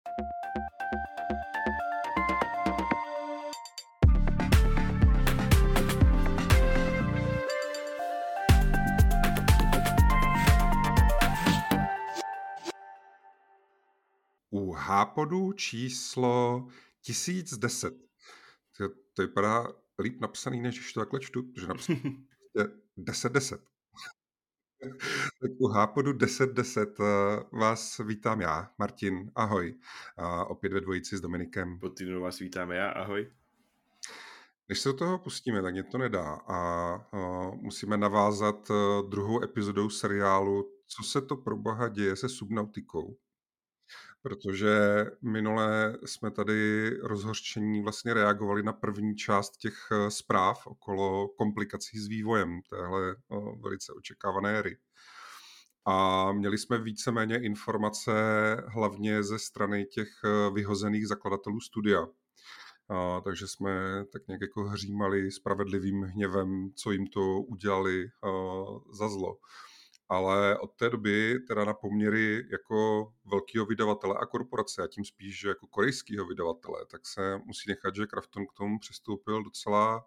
U Hápodu číslo 1010. To vypadá líp napsaný, než když to takhle čtu, že napsaný 1010. Tak u Hápodu 1010 vás vítám já, Martin, ahoj. Opět ve dvojici s Dominikem. Po týdnu vás vítáme já, ahoj. Než se do toho pustíme, tak mě to nedá a musíme navázat druhou epizodou seriálu Co se to pro boha děje se Subnautikou. Protože minule jsme tady rozhořčení vlastně reagovali na první část těch zpráv okolo komplikací s vývojem téhle velice očekávané hry. A měli jsme víceméně informace hlavně ze strany těch vyhozených zakladatelů studia. Takže jsme tak nějak jako hřímali spravedlivým hněvem, co jim to udělali za zlo. Ale od té doby teda na poměry jako velkého vydavatele a korporace, a tím spíš, že jako korejského vydavatele, tak se musí nechat, že Krafton k tomu přistoupil docela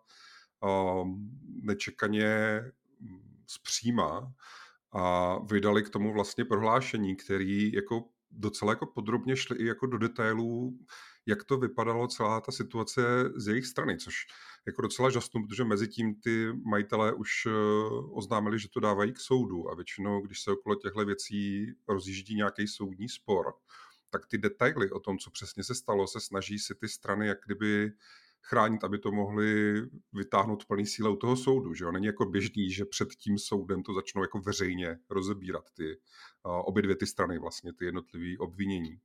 nečekaně zpříma a vydali k tomu vlastně prohlášení, který jako docela jako podrobně šli i jako do detailů, jak to vypadalo celá ta situace z jejich strany, což jako docela žasnu, protože mezi tím ty majitelé už oznámili, že to dávají k soudu a většinou, když se okolo těchto věcí rozjíždí nějaký soudní spor, tak ty detaily o tom, co přesně se stalo, se snaží si ty strany jak kdyby chránit, aby to mohli vytáhnout plný síle u toho soudu. Že jo? Není jako běžný, že před tím soudem to začnou jako veřejně rozebírat ty obě dvě ty strany, vlastně ty jednotlivé obvinění.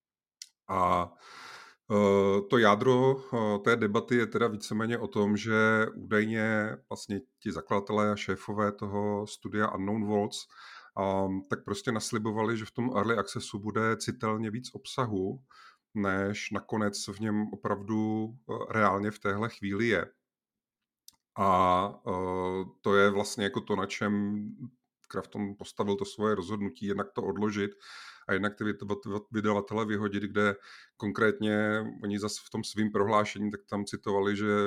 A to jádro té debaty je teda víceméně o tom, že údajně vlastně ti zakladatelé a šéfové toho studia Unknown Worlds tak prostě naslibovali, že v tom Early Accessu bude citelně víc obsahu, než nakonec v něm opravdu reálně v téhle chvíli je. A to je vlastně jako to, na čem Krafton postavil to svoje rozhodnutí, jednak to odložit a jednak ty vydavatele vyhodit, kde konkrétně oni zase v tom svým prohlášení, tak tam citovali, že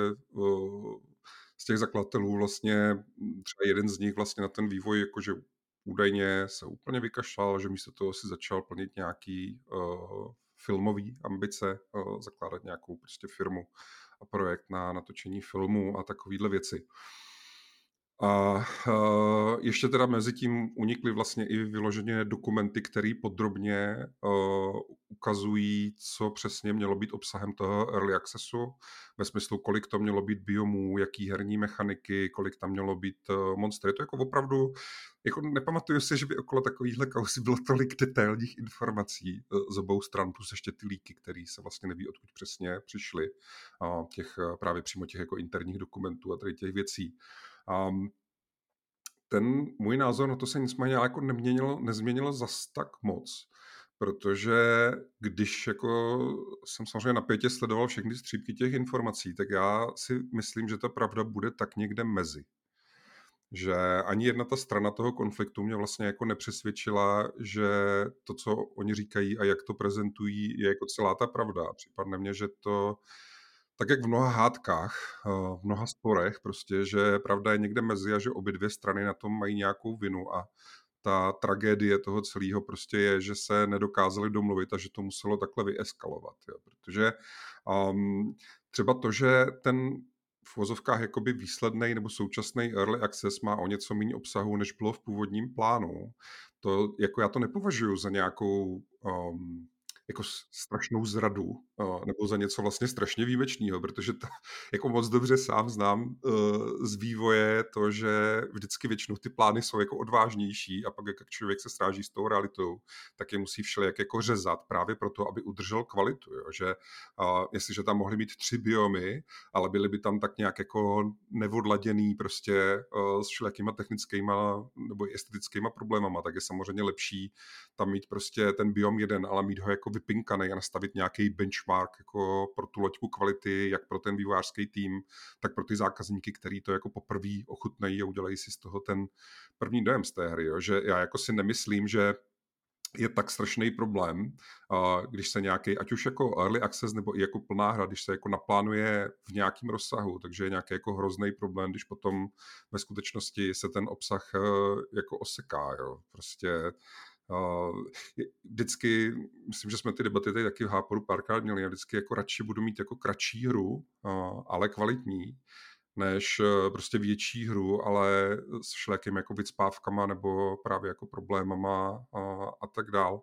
z těch zakladatelů vlastně třeba jeden z nich vlastně na ten vývoj jakože údajně se úplně vykašlal, že místo toho si začal plnit nějaký filmový ambice, zakládat nějakou prostě firmu a projekt na natočení filmu a takovýhle věci. A ještě teda mezi tím unikly vlastně i vyloženě dokumenty, které podrobně ukazují, co přesně mělo být obsahem toho Early Accessu, ve smyslu, kolik to mělo být biomů, jaký herní mechaniky, kolik tam mělo být monster. Je to jako opravdu, jako nepamatuju si, že by okolo takovýchhle kausy bylo tolik detailních informací z obou stran, plus ještě ty líky, které se vlastně neví, odkud přesně přišly, těch právě přímo těch jako interních dokumentů a tady těch věcí. Ten můj názor na to se nicméně jako nezměnilo zas tak moc, protože když jako jsem samozřejmě napětě sledoval všechny střípky těch informací, tak já si myslím, že ta pravda bude tak někde mezi. Že ani jedna ta strana toho konfliktu mě vlastně jako nepřesvědčila, že to, co oni říkají a jak to prezentují, je jako celá ta pravda. Připadne mně, že to tak jak v mnoha hádkách, v mnoha sporech, prostě, že pravda je někde mezi a že obě dvě strany na tom mají nějakou vinu a ta tragédie toho celého prostě je, že se nedokázali domluvit a že to muselo takhle vyeskalovat. Jo. Protože třeba to, že ten v uvozovkách jakoby výsledný nebo současný Early Access má o něco méně obsahu, než bylo v původním plánu, to, jako já to nepovažuji za nějakou jako strašnou zradu nebo za něco vlastně strašně výjimečného, protože to jako moc dobře sám znám z vývoje to, že vždycky většinou ty plány jsou jako odvážnější a pak jak člověk se sráží s tou realitou, tak je musí všelijak jako řezat právě proto, aby udržel kvalitu. Jo? Že jestliže tam mohly být 3 biomy, ale byly by tam tak nějak jako neodladěný prostě s všelijakýma technickýma nebo estetickýma problémama, tak je samozřejmě lepší tam mít prostě ten biom jeden, ale mít ho jako vypinkaný a nastavit nějaký benchmark jako pro tu loďku kvality, jak pro ten vývojářský tým, tak pro ty zákazníky, který to jako poprvé ochutnají a udělají si z toho ten první dojem z té hry. Jo? Že já jako si nemyslím, že je tak strašný problém, když se nějaký, ať už jako early access nebo i jako plná hra, když se jako naplánuje v nějakém rozsahu, takže je nějaký jako hrozný problém, když potom ve skutečnosti se ten obsah jako oseká, jo. Prostě vždycky, myslím, že jsme ty debaty tady taky v Háporu párkrát měli, já vždycky jako radši budu mít jako kratší hru, ale kvalitní, než prostě větší hru, ale s všelijakými jako vycpávkama nebo právě jako problémama a tak dál.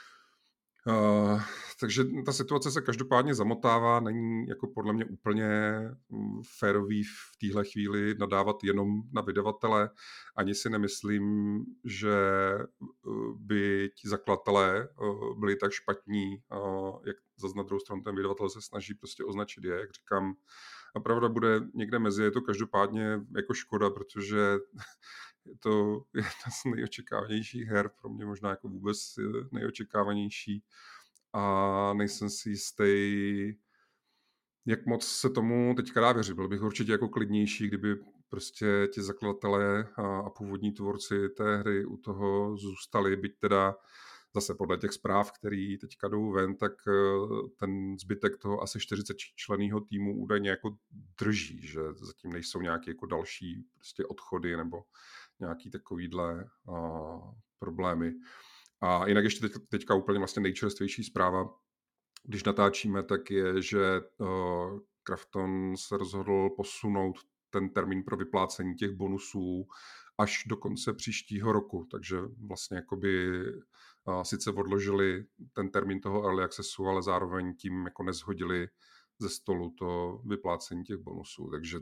Takže ta situace se každopádně zamotává, není jako podle mě úplně férový v téhle chvíli nadávat jenom na vydavatele. Ani si nemyslím, že by ti zakladatelé byli tak špatní, jak zase na druhou stranu ten vydavatel se snaží prostě označit je, jak říkám. A pravda bude někde mezi, je to každopádně jako škoda, protože je to jedna z nejočekávanějších her, pro mě možná jako vůbec nejočekávanější a nejsem si jistý, jak moc se tomu teďka dá věřit. Byl bych určitě jako klidnější, kdyby prostě ti zakladatelé a původní tvůrci té hry u toho zůstali, byť teda zase podle těch zpráv, který teďka jdou ven, tak ten zbytek toho asi 40 členného týmu údajně jako drží, že zatím nejsou nějaké jako další prostě odchody nebo nějaký takovýhle problémy. A jinak ještě teďka úplně vlastně nejčerstvější zpráva, když natáčíme, tak je, že Krafton se rozhodl posunout ten termín pro vyplácení těch bonusů až do konce příštího roku, takže vlastně jakoby sice odložili ten termín toho early accessu, ale zároveň tím jako nezhodili ze stolu to vyplácení těch bonusů, takže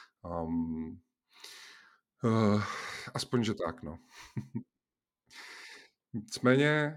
aspoň, že tak, no. Nicméně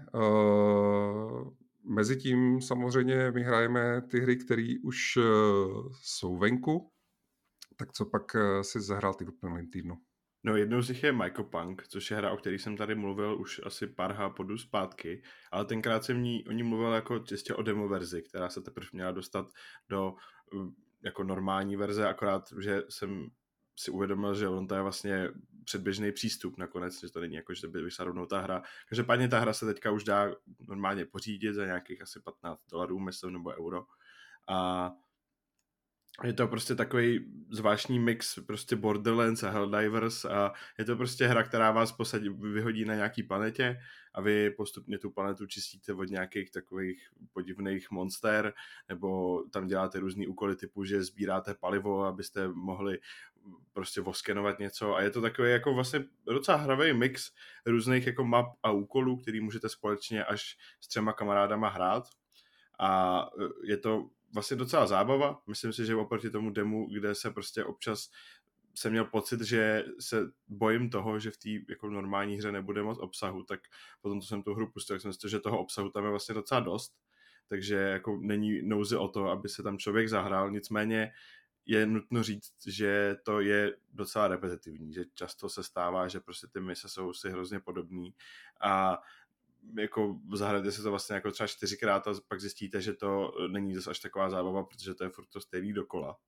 mezi tím samozřejmě my hrajeme ty hry, které už jsou venku, tak co pak si zahrál ty v uplynulém týdnu? No, jednou z nich je Mycopunk, což je hra, o které jsem tady mluvil už asi pár hápodů zpátky, ale tenkrát jsem o ní mluvil jako čistě o demo verzi, která se teprve měla dostat do jako normální verze, akorát, že jsem si uvědomil, že on to je vlastně předběžný přístup nakonec, že to není jako, že by vyšla rovnou ta hra. Každopádně ta hra se teďka už dá normálně pořídit za nějakých asi $15, myslím, nebo euro. A je to prostě takový zvláštní mix prostě Borderlands a Helldivers a je to prostě hra, která vás vyhodí na nějaký planetě a vy postupně tu planetu čistíte od nějakých takových podivných monster, nebo tam děláte různý úkoly typu, že sbíráte palivo, abyste mohli prostě voskenovat něco a je to takový jako vlastně docela hravý mix různých jako map a úkolů, který můžete společně až s 3 kamarádama hrát a je to vlastně docela zábava. Myslím si, že oproti tomu demu, kde se prostě občas jsem měl pocit, že se bojím toho, že v té jako normální hře nebude moc obsahu, tak potom, co jsem tu hru pustil, tak jsem myslel, že toho obsahu tam je vlastně docela dost, takže jako není nouze o to, aby se tam člověk zahrál, nicméně je nutno říct, že to je docela repetitivní, že často se stává, že prostě ty mise jsou si hrozně podobný a jako zahrajete si to vlastně jako třeba 4krát a pak zjistíte, že to není zase až taková zábava, protože to je furt to stejný dokola.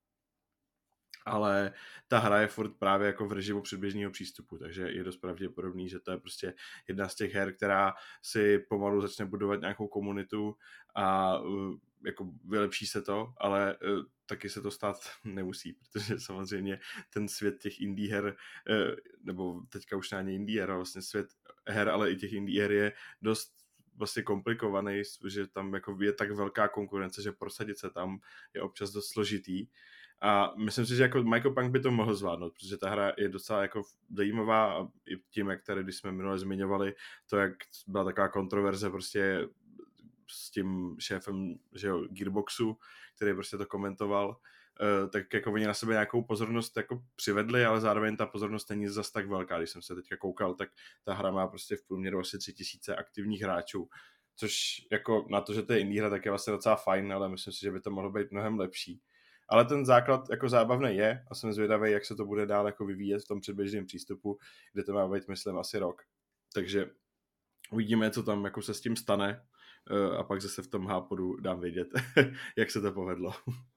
Ale ta hra je furt právě jako v režimu předběžného přístupu, takže je dost pravděpodobný, že to je prostě jedna z těch her, která si pomalu začne budovat nějakou komunitu a jako vylepší se to, ale taky se to stát nemusí, protože samozřejmě ten svět těch indie her, nebo teďka už ani indie her, ale vlastně svět her, ale i těch indie her je dost vlastně komplikovaný, že tam jako je tak velká konkurence, že prosadit se tam je občas dost složitý. A myslím si, že jako Mycopunk by to mohl zvládnout, protože ta hra je docela jako zajímavá a i tím, jak tady, když jsme minule zmiňovali, to, jak byla taková kontroverze prostě s tím šéfem, že jo, Gearboxu, který prostě to komentoval, tak jako oni na sebe nějakou pozornost jako přivedli, ale zároveň ta pozornost není zas tak velká. Když jsem se teďka koukal, tak ta hra má prostě v průměru asi 3000 aktivních hráčů, což jako na to, že to je indie hra, tak je vlastně docela fajn, ale myslím si, že by to mohlo být mnohem lepší. Ale ten základ jako zábavný je a jsem zvědavý, jak se to bude dál jako vyvíjet v tom předběžném přístupu, kde to má být, myslím, asi rok. Takže uvidíme, co tam jako se s tím stane a pak zase v tom hápodu dám vědět, jak se to povedlo.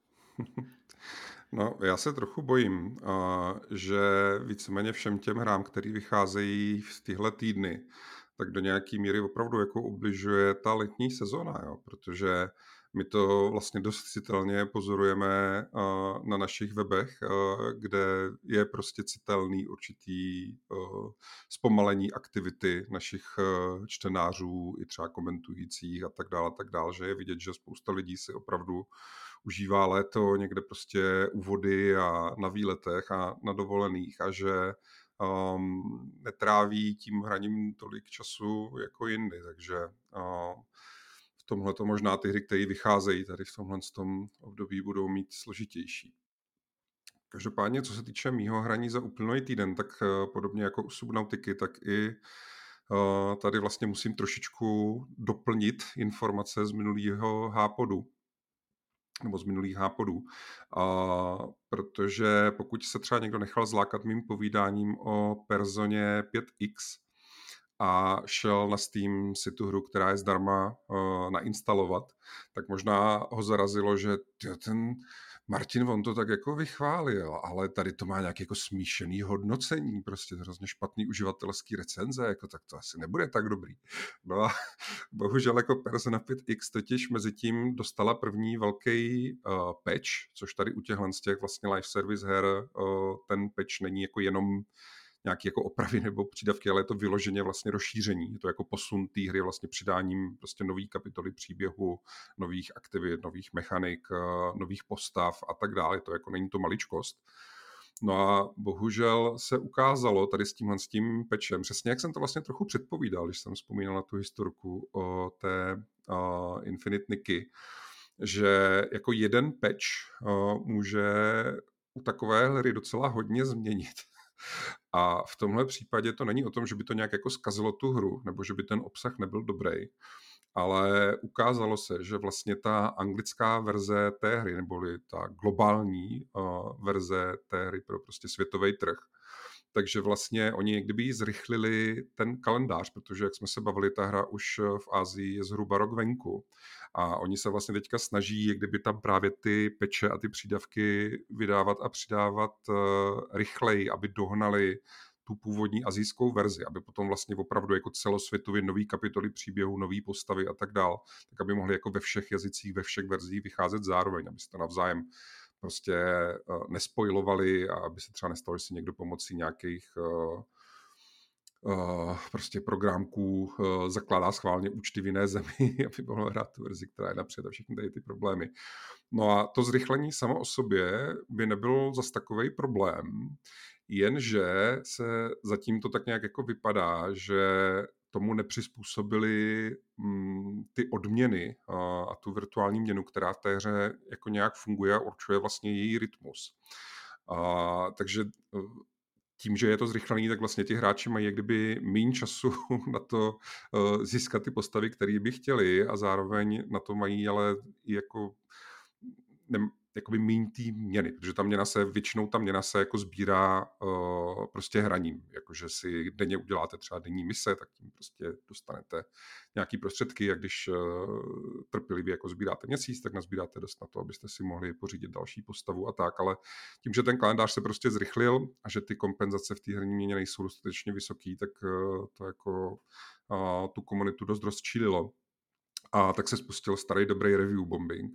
No, já se trochu bojím, že víceméně všem těm hrám, které vycházejí v tyhle týdny, tak do nějaký míry opravdu jako ubližuje ta letní sezóna, jo, protože my to vlastně dost citelně pozorujeme na našich webech, kde je prostě citelný určitý zpomalení aktivity našich čtenářů i třeba komentujících a tak dále, že je vidět, že spousta lidí si opravdu užívá léto někde prostě u vody a na výletech a na dovolených a že netráví tím hraním tolik času jako jindy, takže v tomhle to možná ty hry, které vycházejí tady v tomhle tom období, budou mít složitější. Každopádně, co se týče mýho hraní za uplynulý týden, tak podobně jako u Subnautiky, tak i tady vlastně musím trošičku doplnit informace z minulého hápodu, nebo z minulých hápodů. Protože pokud se třeba někdo nechal zlákat mým povídáním o Personě 5X a šel na Steam si tu hru, která je zdarma nainstalovat, tak možná ho zarazilo, že ten Martin, on to tak jako vychválil, ale tady to má nějaké jako smíšený hodnocení, prostě hrozně špatný uživatelský recenze, jako tak to asi nebude tak dobrý. No a bohužel jako Persona 5X totiž mezi tím dostala první velký patch, což tady u těchhle z těch vlastně live service her ten patch není jako jenom nějaké jako opravy nebo přídavky, ale je to vyloženě vlastně rozšíření. Je to jako posun té hry vlastně přidáním prostě nových kapitoly příběhu, nových aktivit, nových mechanik, nových postav a tak dále. To jako není to maličkost. No a bohužel se ukázalo tady s tím patchem, přesně jak jsem to vlastně trochu předpovídal, když jsem vzpomínal na tu historku o té Infinite Nikki, že jako jeden patch může u takové hry docela hodně změnit. A v tomhle případě to není o tom, že by to nějak jako zkazilo tu hru, nebo že by ten obsah nebyl dobrý, ale ukázalo se, že vlastně ta anglická verze té hry, neboli ta globální verze té hry pro prostě světový trh, takže vlastně oni kdyby zrychlili ten kalendář, protože jak jsme se bavili, ta hra už v Asii je zhruba rok venku a oni se vlastně teďka snaží, jak kdyby tam právě ty peče a ty přídavky vydávat a přidávat rychleji, aby dohnali tu původní asijskou verzi, aby potom vlastně opravdu jako celosvětově nový kapitoly příběhu, nový postavy a tak dál, tak aby mohli jako ve všech jazycích, ve všech verzích vycházet zároveň, aby se to navzájem prostě nespojlovali a aby se třeba nestalo, že si někdo pomocí nějakých prostě programků zakládá schválně účty v jiné zemi, aby mohl hrát tu verzi, která je napřed a všechny tady ty problémy. No a to zrychlení samo o sobě by nebyl zas takovej problém, jenže se zatím to tak nějak jako vypadá, že tomu nepřizpůsobili ty odměny a tu virtuální měnu, která v té hře jako nějak funguje a určuje vlastně její rytmus. Takže tím, že je to zrychlený, tak vlastně ti hráči mají jak kdyby méně času na to získat ty postavy, které by chtěli a zároveň na to mají ale i jako jakoby míň tý měny, protože většinou ta měna se jako sbírá prostě hraním, jakože si denně uděláte třeba denní mise, tak tím prostě dostanete nějaký prostředky a když trpělivě jako sbíráte měsíc, tak nazbíráte dost na to, abyste si mohli pořídit další postavu a tak, ale tím, že ten kalendář se prostě zrychlil a že ty kompenzace v té herní měně nejsou dostatečně vysoký, tak to jako tu komunitu dost rozčílilo. A tak se spustil starý dobrý review bombing.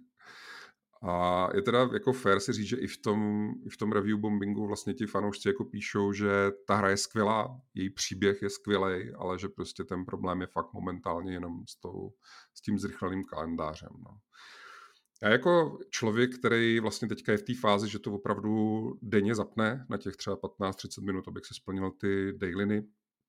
A je teda jako fair si říct, že i v tom review bombingu vlastně ti fanoušci jako píšou, že ta hra je skvělá, její příběh je skvělej, ale že prostě ten problém je fakt momentálně jenom s tím zrychleným kalendářem. No. Já jako člověk, který vlastně teďka je v té fázi, že to opravdu denně zapne na těch třeba 15-30 minut, abych se splnil ty dailiny,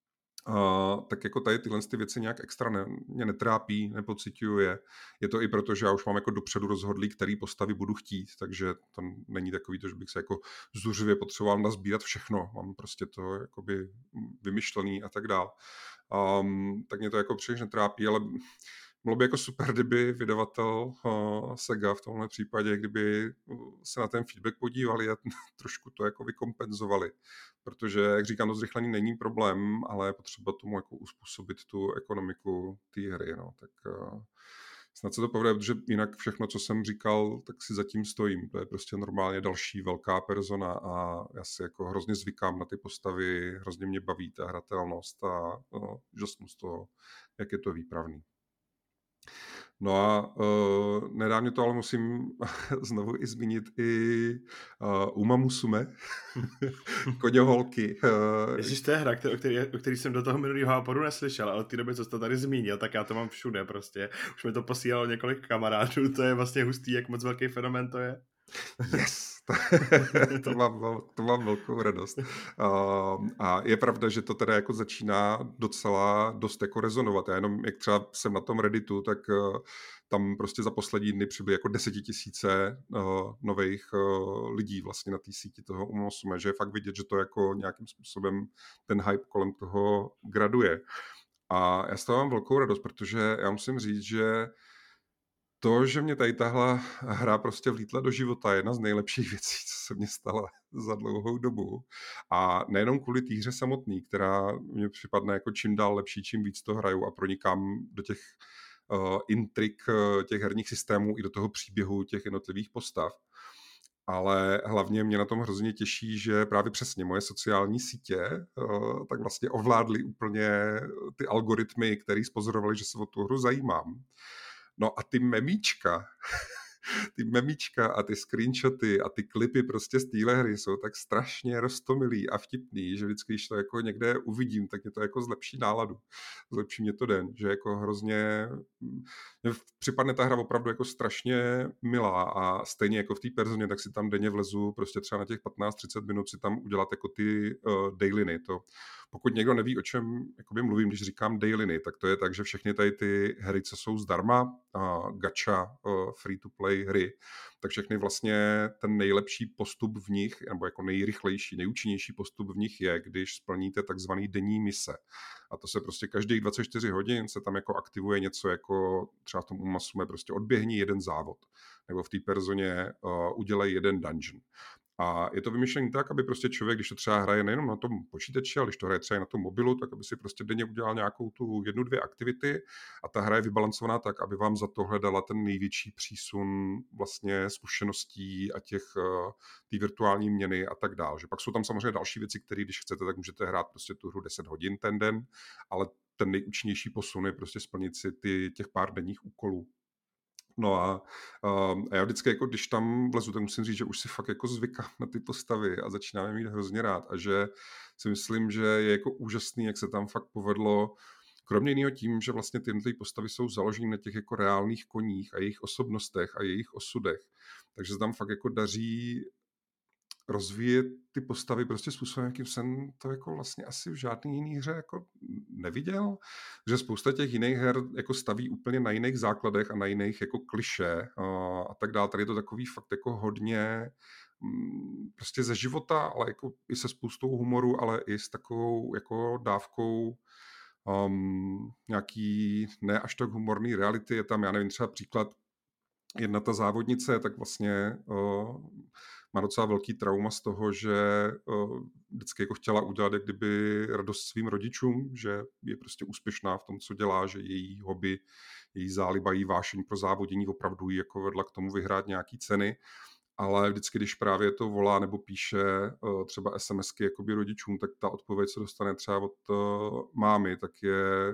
tak jako tady tyhle ty věci nějak extra mě netrápí, nepociťuju je. Je to i proto, že já už mám jako dopředu rozhodlý, který postavy budu chtít, takže to není takový to, že bych se jako zuřivě potřeboval nazbírat všechno. Mám prostě to jakoby vymyšlený a tak dál. Tak mě to jako příliš netrápí, ale bylo by jako super, kdyby vydavatel Sega v tomhle případě, kdyby se na ten feedback podívali a trošku to jako vykompenzovali. Protože, jak říkám, to zrychlení není problém, ale je potřeba tomu jako uspůsobit tu ekonomiku té hry. No. Tak Snad se to povede, protože jinak všechno, co jsem říkal, tak si zatím stojím. To je prostě normálně další velká persona a já si jako hrozně zvykám na ty postavy, hrozně mě baví ta hratelnost a žasnu z toho, jak je to výpravný. No a nedávně to ale musím znovu i zmínit i Uma Musume, Koňoholky. Ježíš, to je hra, o který jsem do toho minulého náporu neslyšel, ale od té doby, co jsi to tady zmínil, tak já to mám všude prostě. Už mi to posílalo několik kamarádů, to je vlastně hustý, jak moc velký fenomén to je. Yes! to mám velkou radost. A je pravda, že to teda jako začíná docela dost jako rezonovat. Já jenom, jak třeba jsem na tom Redditu, tak tam prostě za poslední dny přibyly jako 10 000 nových lidí vlastně na té síti toho Umosume, že je fakt vidět, že to jako nějakým způsobem ten hype kolem toho graduje. A já z toho mám velkou radost, protože já musím říct, že to, že mě tady tahle hra prostě vlítla do života, je jedna z nejlepších věcí, co se mně stala za dlouhou dobu. A nejenom kvůli té hře samotný, která mě připadne jako čím dál lepší, čím víc to hraju a pronikám do těch intrik těch herních systémů i do toho příběhu těch jednotlivých postav. Ale hlavně mě na tom hrozně těší, že právě přesně moje sociální sítě tak vlastně ovládly úplně ty algoritmy, které spozorovali, že se o tu hru zajímám. No a ty memíčka a ty screenshoty a ty klipy prostě z téhle hry jsou tak strašně roztomilý a vtipný, že vždycky, když to jako někde uvidím, tak mě to jako zlepší náladu. Zlepší mě to den, že jako hrozně mě připadne ta hra opravdu jako strašně milá a stejně jako v té personě, tak si tam denně vlezu prostě třeba na těch 15-30 minut si tam udělat jako ty dailiny. To, pokud někdo neví, o čem jakoby mluvím, když říkám dailiny, tak to je tak, že všechny tady ty hry, co jsou zdarma, gacha, free-to-play hry, tak všechny vlastně ten nejlepší postup v nich, nebo jako nejrychlejší, nejúčinnější postup v nich je, když splníte takzvaný denní mise. A to se prostě každých 24 hodin se tam jako aktivuje něco jako třeba v tom Umasume prostě odběhni jeden závod, nebo v té personě udělej jeden dungeon. A je to vymyšlené tak, aby prostě člověk, když to třeba hraje nejenom na tom počítači, ale když to hraje třeba i na tom mobilu, tak aby si prostě denně udělal nějakou tu 1-2 aktivity a ta hra je vybalancovaná tak, aby vám za tohle dala ten největší přísun vlastně zkušeností a té virtuální měny a tak dále. Že pak jsou tam samozřejmě další věci, které když chcete, tak můžete hrát prostě tu hru 10 hodin ten den, ale ten nejúčinnější posun je prostě splnit si těch pár denních úkolů. No a já vždycky, jako když tam vlezu, tak musím říct, že už si fakt jako zvykám na ty postavy a začínám je mít hrozně rád a že si myslím, že je jako úžasný, jak se tam fakt povedlo, kromě jiného tím, že vlastně ty postavy jsou založené na těch jako reálných koních a jejich osobnostech a jejich osudech. Takže se tam fakt jako daří rozvíjet ty postavy prostě způsobem, jakým jsem to jako vlastně asi v žádný jiný hře jako neviděl, že spousta těch jiných her jako staví úplně na jiných základech a na jiných jako klišé a tak dále. Tady je to takový fakt jako hodně prostě ze života, ale jako i se spoustou humoru, ale i s takovou jako dávkou nějaký ne až tak humorný reality. Je tam, já nevím, třeba příklad, jedna ta závodnice, tak vlastně má docela velký trauma z toho, že vždycky jako chtěla udělat jak kdyby radost svým rodičům, že je prostě úspěšná v tom, co dělá, že její hobby, její záliba, její vášeň pro závodění opravdu jí jako vedla k tomu vyhrát nějaký ceny, ale vždycky, když právě to volá nebo píše třeba SMSky jakoby rodičům, tak ta odpověď, co dostane třeba od mámy, tak je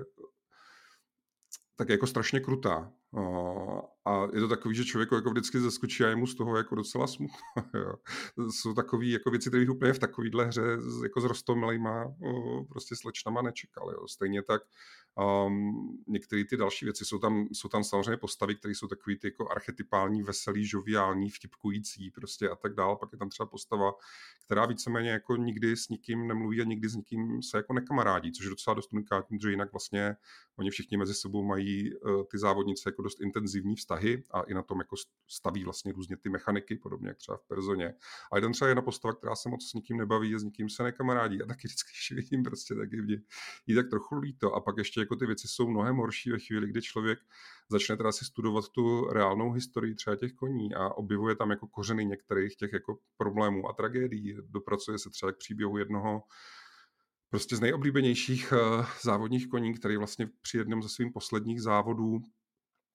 jako strašně krutá. A je to takový, že člověk jako vždycky zaskočí a je mu z toho jako docela smutno. Jsou takové jako věci, které bych úplně v takovýhle hře jako s roztomilejma prostě slečnama nečekal. Jo. Stejně tak některé ty další věci jsou tam samozřejmě postavy, které jsou takový ty jako archetypální, veselý, žoviální, vtipkující prostě a tak dál. Pak je tam třeba postava, která víceméně jako nikdy s nikým nemluví a nikdy s nikým se jako nekamarádí, což je docela dost unikátní, že jinak vlastně oni všichni mezi sebou mají ty závodnice jako dost intenzivní vztahy a i na tom jako staví vlastně různě ty mechaniky, podobně jak třeba v personě. A jeden třeba jedna postava, která se moc s nikým nebaví a s nikým se nekamarádí a taky vždycky, když vidím prostě taky jí tak trochu líto. A pak ještě jako ty věci jsou mnohem horší ve chvíli, kdy člověk začne teda si studovat tu reálnou historii třeba těch koní a objevuje tam jako kořeny některých těch jako problémů a tragédií. Dopracuje se třeba k příběhu jednoho prostě z nejoblíbenějších závodních koní, který vlastně při jednom ze svých posledních závodů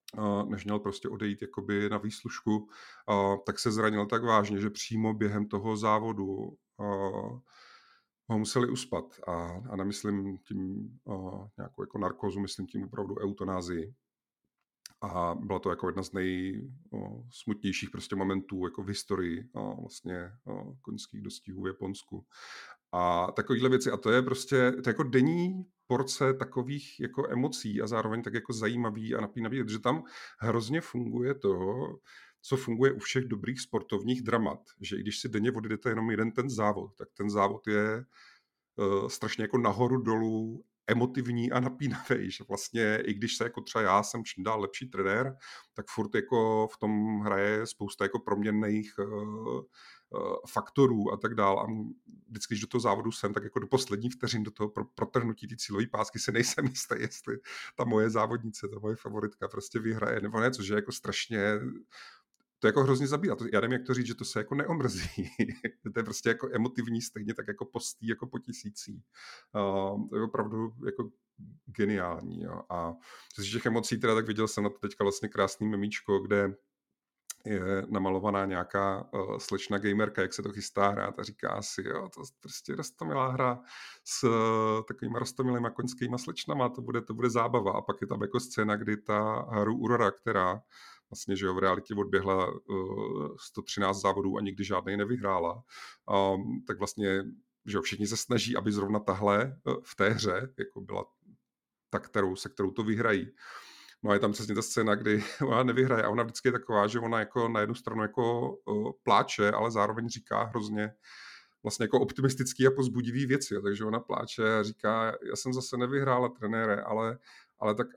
než měl prostě odejít jakoby na výslužku, tak se zranil tak vážně, že přímo během toho závodu ho museli uspat. A nemyslím tím nějakou jako narkózu, myslím tím opravdu eutanázii. A byla to jako jedna z nejsmutnějších prostě momentů jako v historii vlastně koňských dostihů v Japonsku. A takovýhle věci. A to je prostě to je jako denní porce takových jako emocí a zároveň tak jako zajímavý a napínavý, že tam hrozně funguje toho, co funguje u všech dobrých sportovních dramat. Že i když si denně odjedete jenom jeden ten závod, tak ten závod je strašně jako nahoru dolů emotivní a napínavý, že vlastně i když se jako třeba já jsem čím dál lepší trenér, tak furt jako v tom hraje spousta jako proměnných faktorů a tak dál a vždycky, když do toho závodu jsem, tak jako do poslední vteřin do toho protrhnutí ty cílové pásky si nejsem jistý, jestli ta moje závodnice, ta moje favoritka prostě vyhraje nebo ne, což je jako strašně to jako hrozně zabíjá. Já nevím, jak to říct, že to se jako neomrzí. To je prostě jako emotivní, stejně tak jako postý, jako po tisící. To je opravdu jako geniální. Jo. A z těch emocí teda tak viděl jsem na to teďka vlastně krásný memíčko, kde je namalovaná nějaká slečna gamerka, jak se to chystá hrát a říká si, jo, to prostě roztomilá hra s takovýma roztomilýma koňskýma slečnama, to bude zábava. A pak je tam jako scéna, kdy ta Haru Urara, která vlastně, že jo, v realitě odběhla 113 závodů a nikdy žádnej nevyhrála, tak vlastně, že jo, všichni se snaží, aby zrovna tahle v té hře jako byla ta, se kterou to vyhrají. No a je tam přesně ta scéna, kdy ona nevyhraje a ona vždycky je taková, že ona jako na jednu stranu jako pláče, ale zároveň říká hrozně vlastně jako optimistický a pozbudivý věci. Takže ona pláče a říká, já jsem zase nevyhrála, trenére, ale tak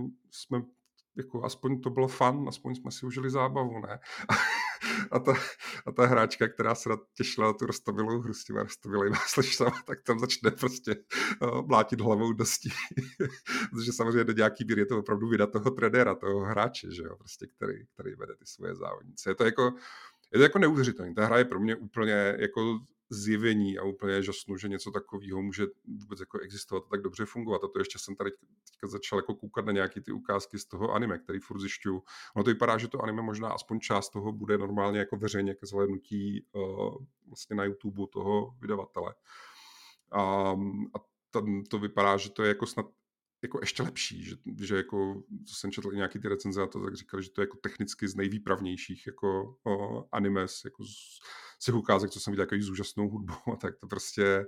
aspoň to bylo fun, aspoň jsme si užili zábavu, ne? A ta, a ta hráčka, která se těšila na tu roztomilou hru s těma roztomilejma slečnama, tak tam začne prostě mlátit hlavou dosti. Protože samozřejmě do nějaký míry je to opravdu vida toho trenéra, toho hráče, že jo, prostě, který vede ty svoje závodnice. Je to jako neuvěřitelné. Ta hra je pro mě úplně jako zjevení a úplně žasnu, že něco takového může vůbec jako existovat a tak dobře fungovat. A to ještě jsem tady teďka začal jako koukat na nějaký ty ukázky z toho anime, který furt zjišťuju. Ono to vypadá, že to anime možná aspoň část toho bude normálně jako veřejně ke zhlédnutí vlastně na YouTube toho vydavatele. A tam to vypadá, že to je jako snad jako ještě lepší, že jako, co jsem četl i nějaký ty recenze na to, tak říkali, že to je jako technicky z nejvýpravnějších jako animes, jako z těch ukázek, co jsem viděl, jako s úžasnou hudbou a tak to prostě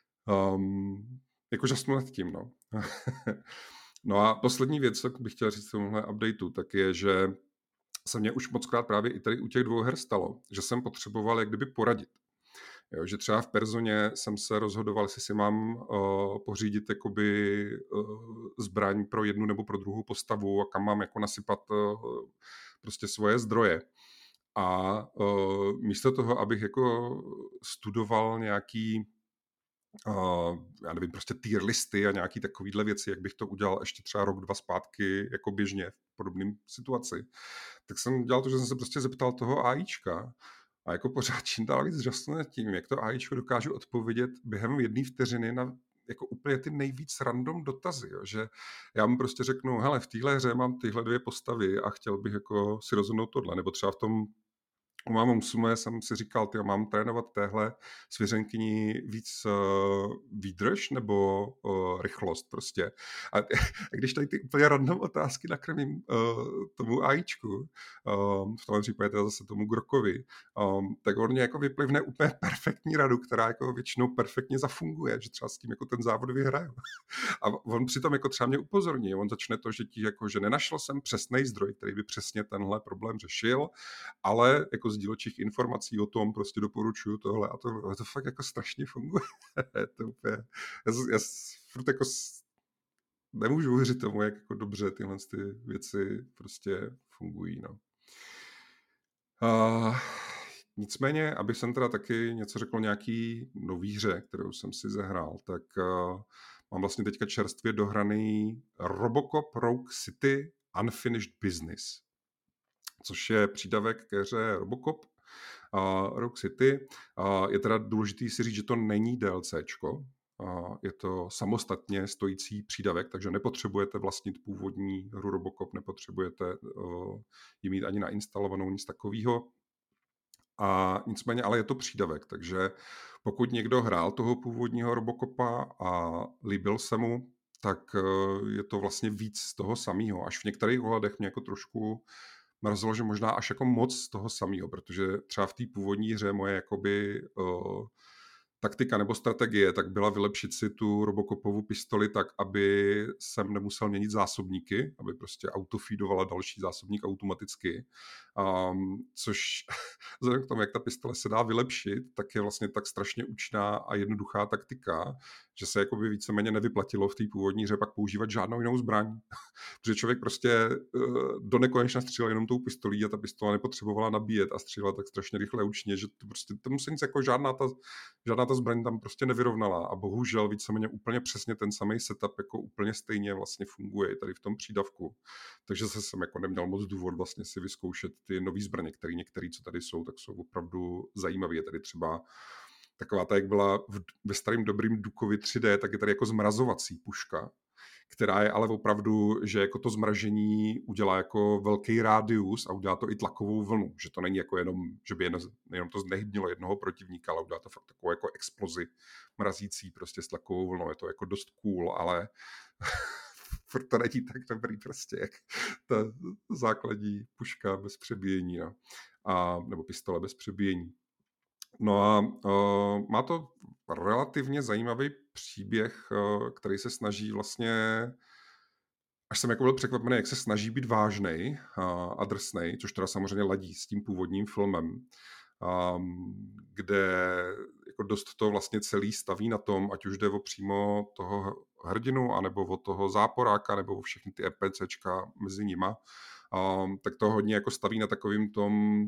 jako žasnu nad tím, no. No a poslední věc, co bych chtěl říct v tomhle updateu, tak je, že se mně už mockrát právě i tady u těch dvou her stalo, že jsem potřeboval jak kdyby poradit. Jo, že třeba v Personě jsem se rozhodoval, jestli si mám pořídit jakoby, zbraň pro jednu nebo pro druhou postavu a kam mám jako nasypat prostě svoje zdroje. A místo toho, abych jako studoval nějaký já nevím, prostě tier listy a nějaký takovýhle věci, jak bych to udělal ještě třeba rok, dva zpátky jako běžně v podobném situaci, tak jsem dělal to, že jsem se prostě zeptal toho AIčka a jako pořád čím dál víc žasnu nad tím, jak to AIčko dokáže odpovědět během jedné vteřiny na jako úplně ty nejvíc random dotazy, jo? Že já mu prostě řeknu, hele, v téhle hře mám tyhle dvě postavy a chtěl bych jako si rozhodnout tohle, nebo třeba v tom u Máma Musume jsem si říkal, tyjo, mám trénovat téhle svěřenkyni víc výdrž nebo rychlost prostě. A když tady ty úplně random otázky nakrmím tomu AIčku, v tom případě teda zase tomu Grokovi, tak on mě jako vyplivne úplně perfektní radu, která jako většinou perfektně zafunguje, že třeba s tím jako ten závod vyhraju. A on přitom jako třeba mě upozorní, on začne to, že že nenašel jsem přesný zdroj, který by přesně tenhle problém řešil, ale jako z dílčích informací o tom prostě doporučuju tohle a to fakt jako strašně funguje. To úplně, já furt jako nemůžu uvěřit tomu, jak jako dobře tyhle ty věci prostě fungují, no. Nicméně, abych jsem teda taky něco řekl o nějaký nový hře, kterou jsem si zahrál, tak mám vlastně teďka čerstvě dohraný Robocop Rogue City Unfinished Business, což je přídavek ke hře Robocop Rogue City. Je teda důležitý si říct, že to není DLCčko, Je to samostatně stojící přídavek, takže nepotřebujete vlastnit původní hru Robocop, nepotřebujete ji mít ani nainstalovanou, nic takového. A nicméně, ale je to přídavek, takže pokud někdo hrál toho původního Robocopa a líbil se mu, tak je to vlastně víc z toho samého. Až v některých ohledech mě jako trošku mrzelo, že možná až jako moc z toho samého, protože třeba v té původní hře moje jakoby taktika nebo strategie tak byla vylepšit si tu Robocopovu pistoli tak, aby jsem nemusel měnit zásobníky, aby prostě autofeedovala další zásobník automaticky, což vzhledem k tomu, jak ta pistole se dá vylepšit, tak je vlastně tak strašně účinná a jednoduchá taktika, že se jakoby víceméně nevyplatilo v té původní hře pak používat žádnou jinou zbraň. Protože člověk prostě do nekonečna střílel jenom tou pistolí a ta pistola nepotřebovala nabíjet a střílela tak strašně rychle a účinně, že to prostě tomu se nic jako žádná ta zbraň tam prostě nevyrovnala a bohužel víceméně úplně přesně ten samý setup jako úplně stejně vlastně funguje tady v tom přídavku. Takže jsem jako neměl moc důvod vlastně si vyzkoušet ty nový zbraně, které některé, co tady jsou, tak jsou opravdu zajímavé. Je tady třeba taková ta, jak byla ve starým dobrým Dukovi 3D, tak je tady jako zmrazovací puška, která je ale opravdu, že jako to zmražení udělá jako velký rádius a udělá to i tlakovou vlnu, že to není jako jenom, že by jenom to znehybnilo jednoho protivníka, ale udělá to fakt takovou jako explozi mrazící prostě s tlakovou vlnou, je to jako dost cool, ale furt to není tak dobrý prostě, jak ta základní puška bez přebíjení, no. Nebo pistole bez přebíjení. No a má to relativně zajímavý příběh, který se snaží vlastně, až jsem jako byl překvapený, jak se snaží být vážnej a drsnej, což teda samozřejmě ladí s tím původním filmem, kde jako dost to vlastně celý staví na tom, ať už jde o přímo toho hrdinu, anebo o toho záporáka, nebo o všechny ty NPCčka mezi nima, tak to hodně jako staví na takovým tom,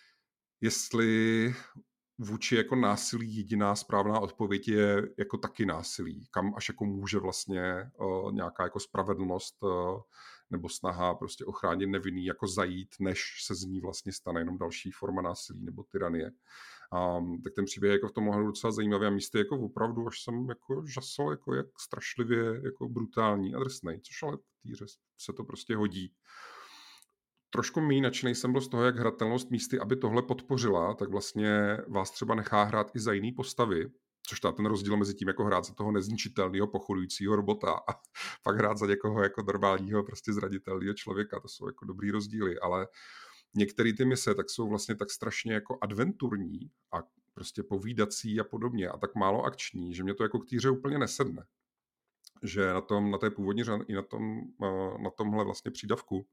jestli vůči jako násilí jediná správná odpověď je jako taky násilí, kam až jako může vlastně nějaká jako spravedlnost nebo snaha prostě ochránit nevinný jako zajít, než se z ní vlastně stane jenom další forma násilí nebo tyranie. Tak ten příběh jako v tom ohledu docela zajímavý a místy jako opravdu, až jsem jako žasl, jako jak strašlivě jako brutální a drsnej, což ale v té hře se to prostě hodí. Trošku méně nadšenej jsem byl z toho, jak hratelnost místy, aby tohle podpořila, tak vlastně vás třeba nechá hrát i za jiný postavy, což je ten rozdíl mezi tím, jako hrát za toho nezničitelného pochodujícího robota a pak hrát za někoho jako normálního, prostě zranitelného člověka. To jsou jako dobrý rozdíly, ale některé ty mise tak jsou vlastně tak strašně jako adventurní a prostě povídací a podobně a tak málo akční, že mě to jako k té hře úplně nesedne. Že na té původní hře i na tomhle vlastně přídavku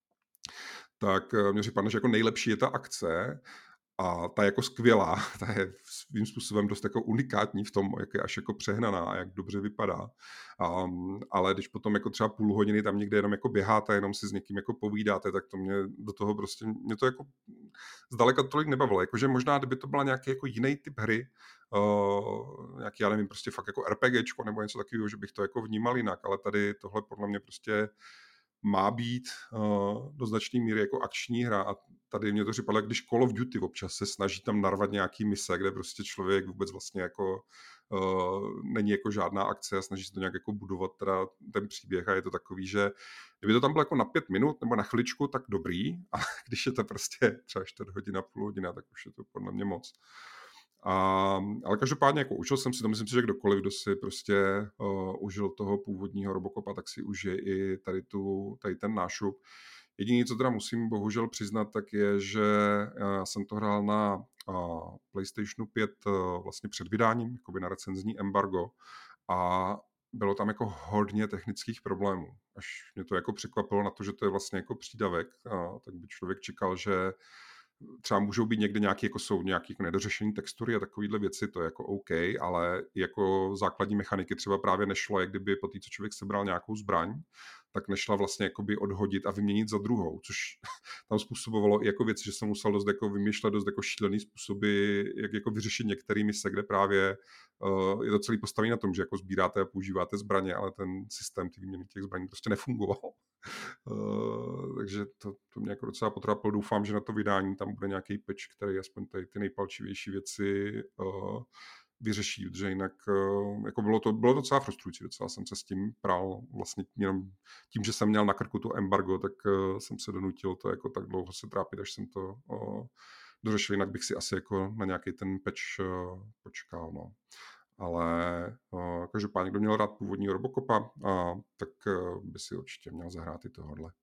tak mně připadne, že jako nejlepší je ta akce a ta je jako skvělá, ta je svým způsobem dost jako unikátní v tom, jak je až jako přehnaná a jak dobře vypadá. Ale když potom jako třeba půl hodiny tam někde jenom jako běháte, jenom si s někým jako povídáte, tak to mě do toho prostě, mě to jako zdaleka tolik nebavilo. Jakože možná, kdyby to byla nějaký jako jiný typ hry, nějaký, já nevím, prostě fakt jako RPGčko nebo něco takového, že bych to jako vnímal jinak, ale tady tohle podle mě prostě má být do značné míry jako akční hra a tady mě to připadlo, jak když Call of Duty občas se snaží tam narvat nějaký mise, kde prostě člověk vůbec vlastně jako není jako žádná akce a snaží se to nějak jako budovat teda ten příběh a je to takový, že kdyby to tam bylo jako na 5 minut nebo na chviličku, tak dobrý, a když je to prostě třeba 4 hodina, půl hodina, tak už je to podle mě moc. Ale každopádně jako užil jsem si to, myslím si, že kdokoliv, kdo si prostě užil toho původního Robocopa, tak si užije i tady ten nášup. Jediné, co teda musím bohužel přiznat, tak je, že já jsem to hrál na PlayStationu 5 vlastně před vydáním, jakoby na recenzní embargo a bylo tam jako hodně technických problémů. Až mě to jako překvapilo na to, že to je vlastně jako přídavek, tak by člověk čekal, že třeba můžou být někde nějaké jako jsou nějaké jako nedořešené textury a takovéhle věci, to je jako OK, ale jako základní mechaniky třeba právě nešlo, jak kdyby po té, co člověk sebral nějakou zbraň, tak nešla vlastně jakoby odhodit a vyměnit za druhou, což tam způsobovalo i jako věci, že jsem musel dost jako vymýšlet dost jako šílený způsoby, jak jako vyřešit některé mise, kde právě je to celý postavený na tom, že jako sbíráte a používáte zbraně, ale ten systém ty výměny těch zbraní prostě nefungoval. Takže to mě jako docela potrápilo. Doufám, že na to vydání tam bude nějaký patch, který aspoň tady ty nejpalčivější věci vyřeší, protože jinak jako bylo to docela frustrující, docela jsem se s tím pral vlastně jenom tím, že jsem měl na krku to embargo, tak jsem se donutil to jako tak dlouho se trápit, až jsem to dořešil, jinak bych si asi jako na nějaký ten patch počkal, no. Ale každopádně, kdo měl rád původního Robocopa, tak by si určitě měl zahrát i tohle.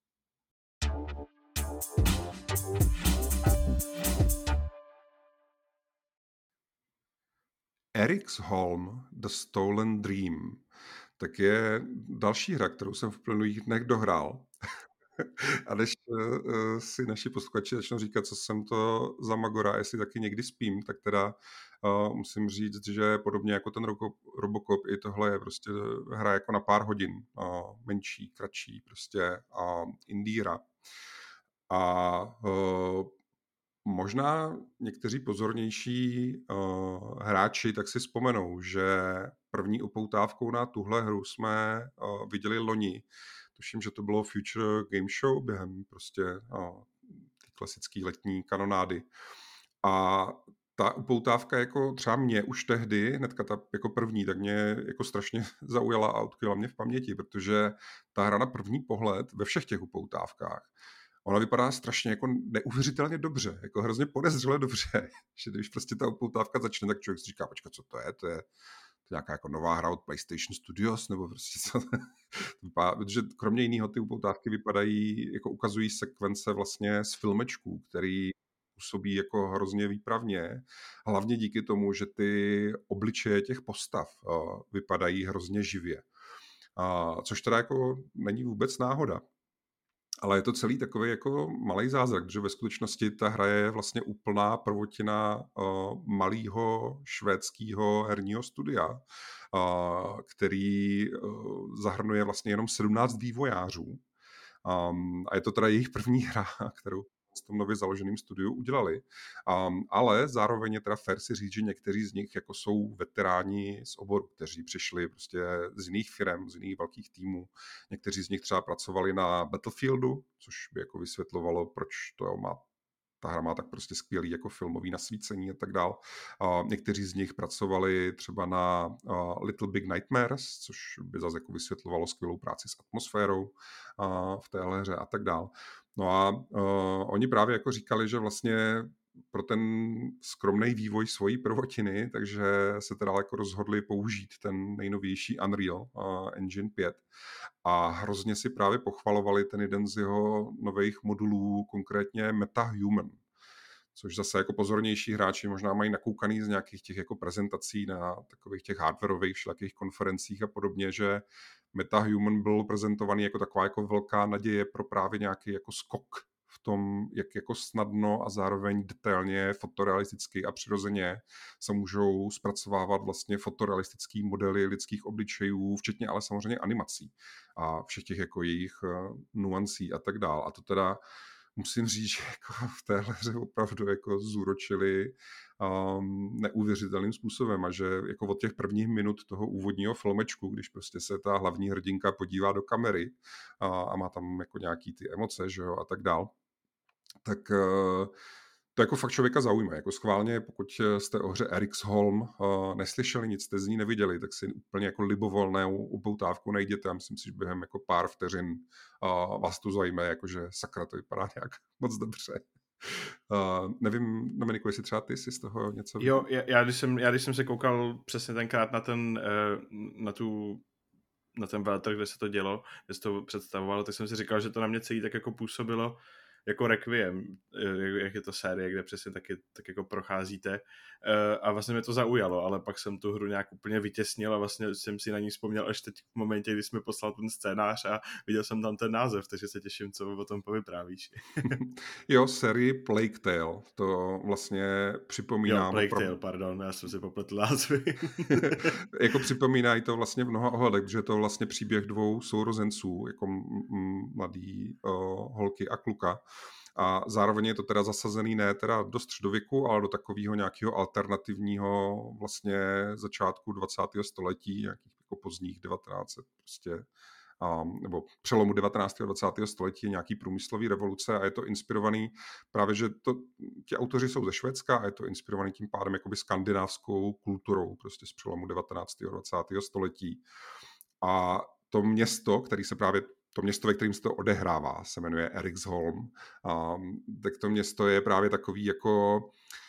Eric's-Holm The Stolen Dream tak je další hra, kterou jsem v plynulých dnech dohrál. A než si naši posluchači začnou říkat, co jsem to za magora, jestli taky někdy spím, tak teda musím říct, že podobně jako ten Robocop, i tohle je prostě hra jako na pár hodin. Menší, kratší, prostě indíra. A možná někteří pozornější hráči tak si vzpomenou, že první upoutávkou na tuhle hru jsme viděli loni. Tuším, že to bylo Future Game Show během prostě ty klasické letní kanonády. A ta upoutávka jako třeba mě už tehdy, hnedka ta jako první, tak mě jako strašně zaujala a utkvěla mě v paměti, protože ta hra na první pohled ve všech těch upoutávkách ona vypadá strašně jako neuvěřitelně dobře, jako hrozně podezřele dobře, že když prostě ta upoutávka začne, tak člověk si říká, počkat, co to je? To je nějaká jako nová hra od PlayStation Studios, nebo prostě co? Protože kromě jiného ty upoutávky vypadají, jako ukazují sekvence vlastně z filmečků, který působí jako hrozně výpravně, hlavně díky tomu, že ty obličeje těch postav vypadají hrozně živě. Což teda jako není vůbec náhoda. Ale je to celý takový jako malý zázrak, protože ve skutečnosti ta hra je vlastně úplná prvotina malého švédského herního studia, který zahrnuje vlastně jenom 17 vývojářů. A je to teda jejich první hra, kterou v tom nově založeném studiu udělali. Ale zároveň je teda fair si říct, že někteří z nich jako jsou veteráni z oboru, kteří přišli prostě z jiných firm, z jiných velkých týmů. Někteří z nich třeba pracovali na Battlefieldu, což by jako vysvětlovalo, proč to má ta hra má tak prostě skvělý jako filmový nasvícení a tak dál. Někteří z nich pracovali třeba na Little Big Nightmares, což by zase jako vysvětlovalo skvělou práci s atmosférou v téhle hře a tak dál. No a oni právě jako říkali, že vlastně pro ten skromný vývoj svojí prvotiny, takže se teda jako rozhodli použít ten nejnovější Unreal Engine 5 a hrozně si právě pochvalovali ten jeden z jeho nových modulů, konkrétně MetaHuman, což zase jako pozornější hráči možná mají nakoukaný z nějakých těch jako prezentací na takových těch hardwareových všelakých konferencích a podobně, že MetaHuman byl prezentovaný jako taková jako velká naděje pro právě nějaký jako skok v tom, jak jako snadno a zároveň detailně, fotorealisticky a přirozeně se můžou zpracovávat vlastně fotorealistický modely lidských obličejů, včetně ale samozřejmě animací a všech těch jako jejich nuancí a tak dál. A to teda musím říct, že jako v téhle hře opravdu jako zúročili neuvěřitelným způsobem a že jako od těch prvních minut toho úvodního filmečku, když prostě se ta hlavní hrdinka podívá do kamery a má tam jako nějaký ty emoce, že jo, a tak dál, tak to jako fakt člověka zaujme. Jako schválně, pokud jste o hře Eric's-Holm neslyšeli, nic jste z ní neviděli, tak si úplně jako libovolnou upoutávku najděte a myslím si, že během jako pár vteřin vás to zajme, jakože sakra, to vypadá nějak moc dobře. Nevím, Dominiku, jestli třeba ty jsi z toho něco viděl? Jo, já když jsem se koukal přesně tenkrát na ten veletrh, kde se to dělo, kde se to představovalo, tak jsem si říkal, že to na mě celý tak jako působilo jako Requiem, jak je to série, kde přesně tak jako procházíte a vlastně mě to zaujalo, ale pak jsem tu hru nějak úplně vytěsnil a vlastně jsem si na ní vzpomněl až teď v momentě, kdy jsme poslal ten scénář a viděl jsem tam ten název, takže se těším, co o tom povyprávíš. Jo, sérii Plague Tale, to vlastně připomíná... Jo, Plague Tale, pardon, já jsem si popletl názvy. Jako připomínají to vlastně v mnoha ohledech, protože je to vlastně příběh dvou sourozenců, jako mladý holky a kluka. A zároveň je to teda zasazený ne teda do středověku, ale do takového nějakého alternativního vlastně začátku 20. století, nějakých jako pozdních 1900 prostě nebo přelomu 19. a 20. století, nějaký průmyslový revoluce a je to inspirovaný právě, že ti autoři jsou ze Švédska a je to inspirovaný tím pádem jakoby skandinávskou kulturou prostě z přelomu 19. a 20. století. A to město, to město, ve kterém se to odehrává, se jmenuje Eriksholm. Tak to město je právě takový jako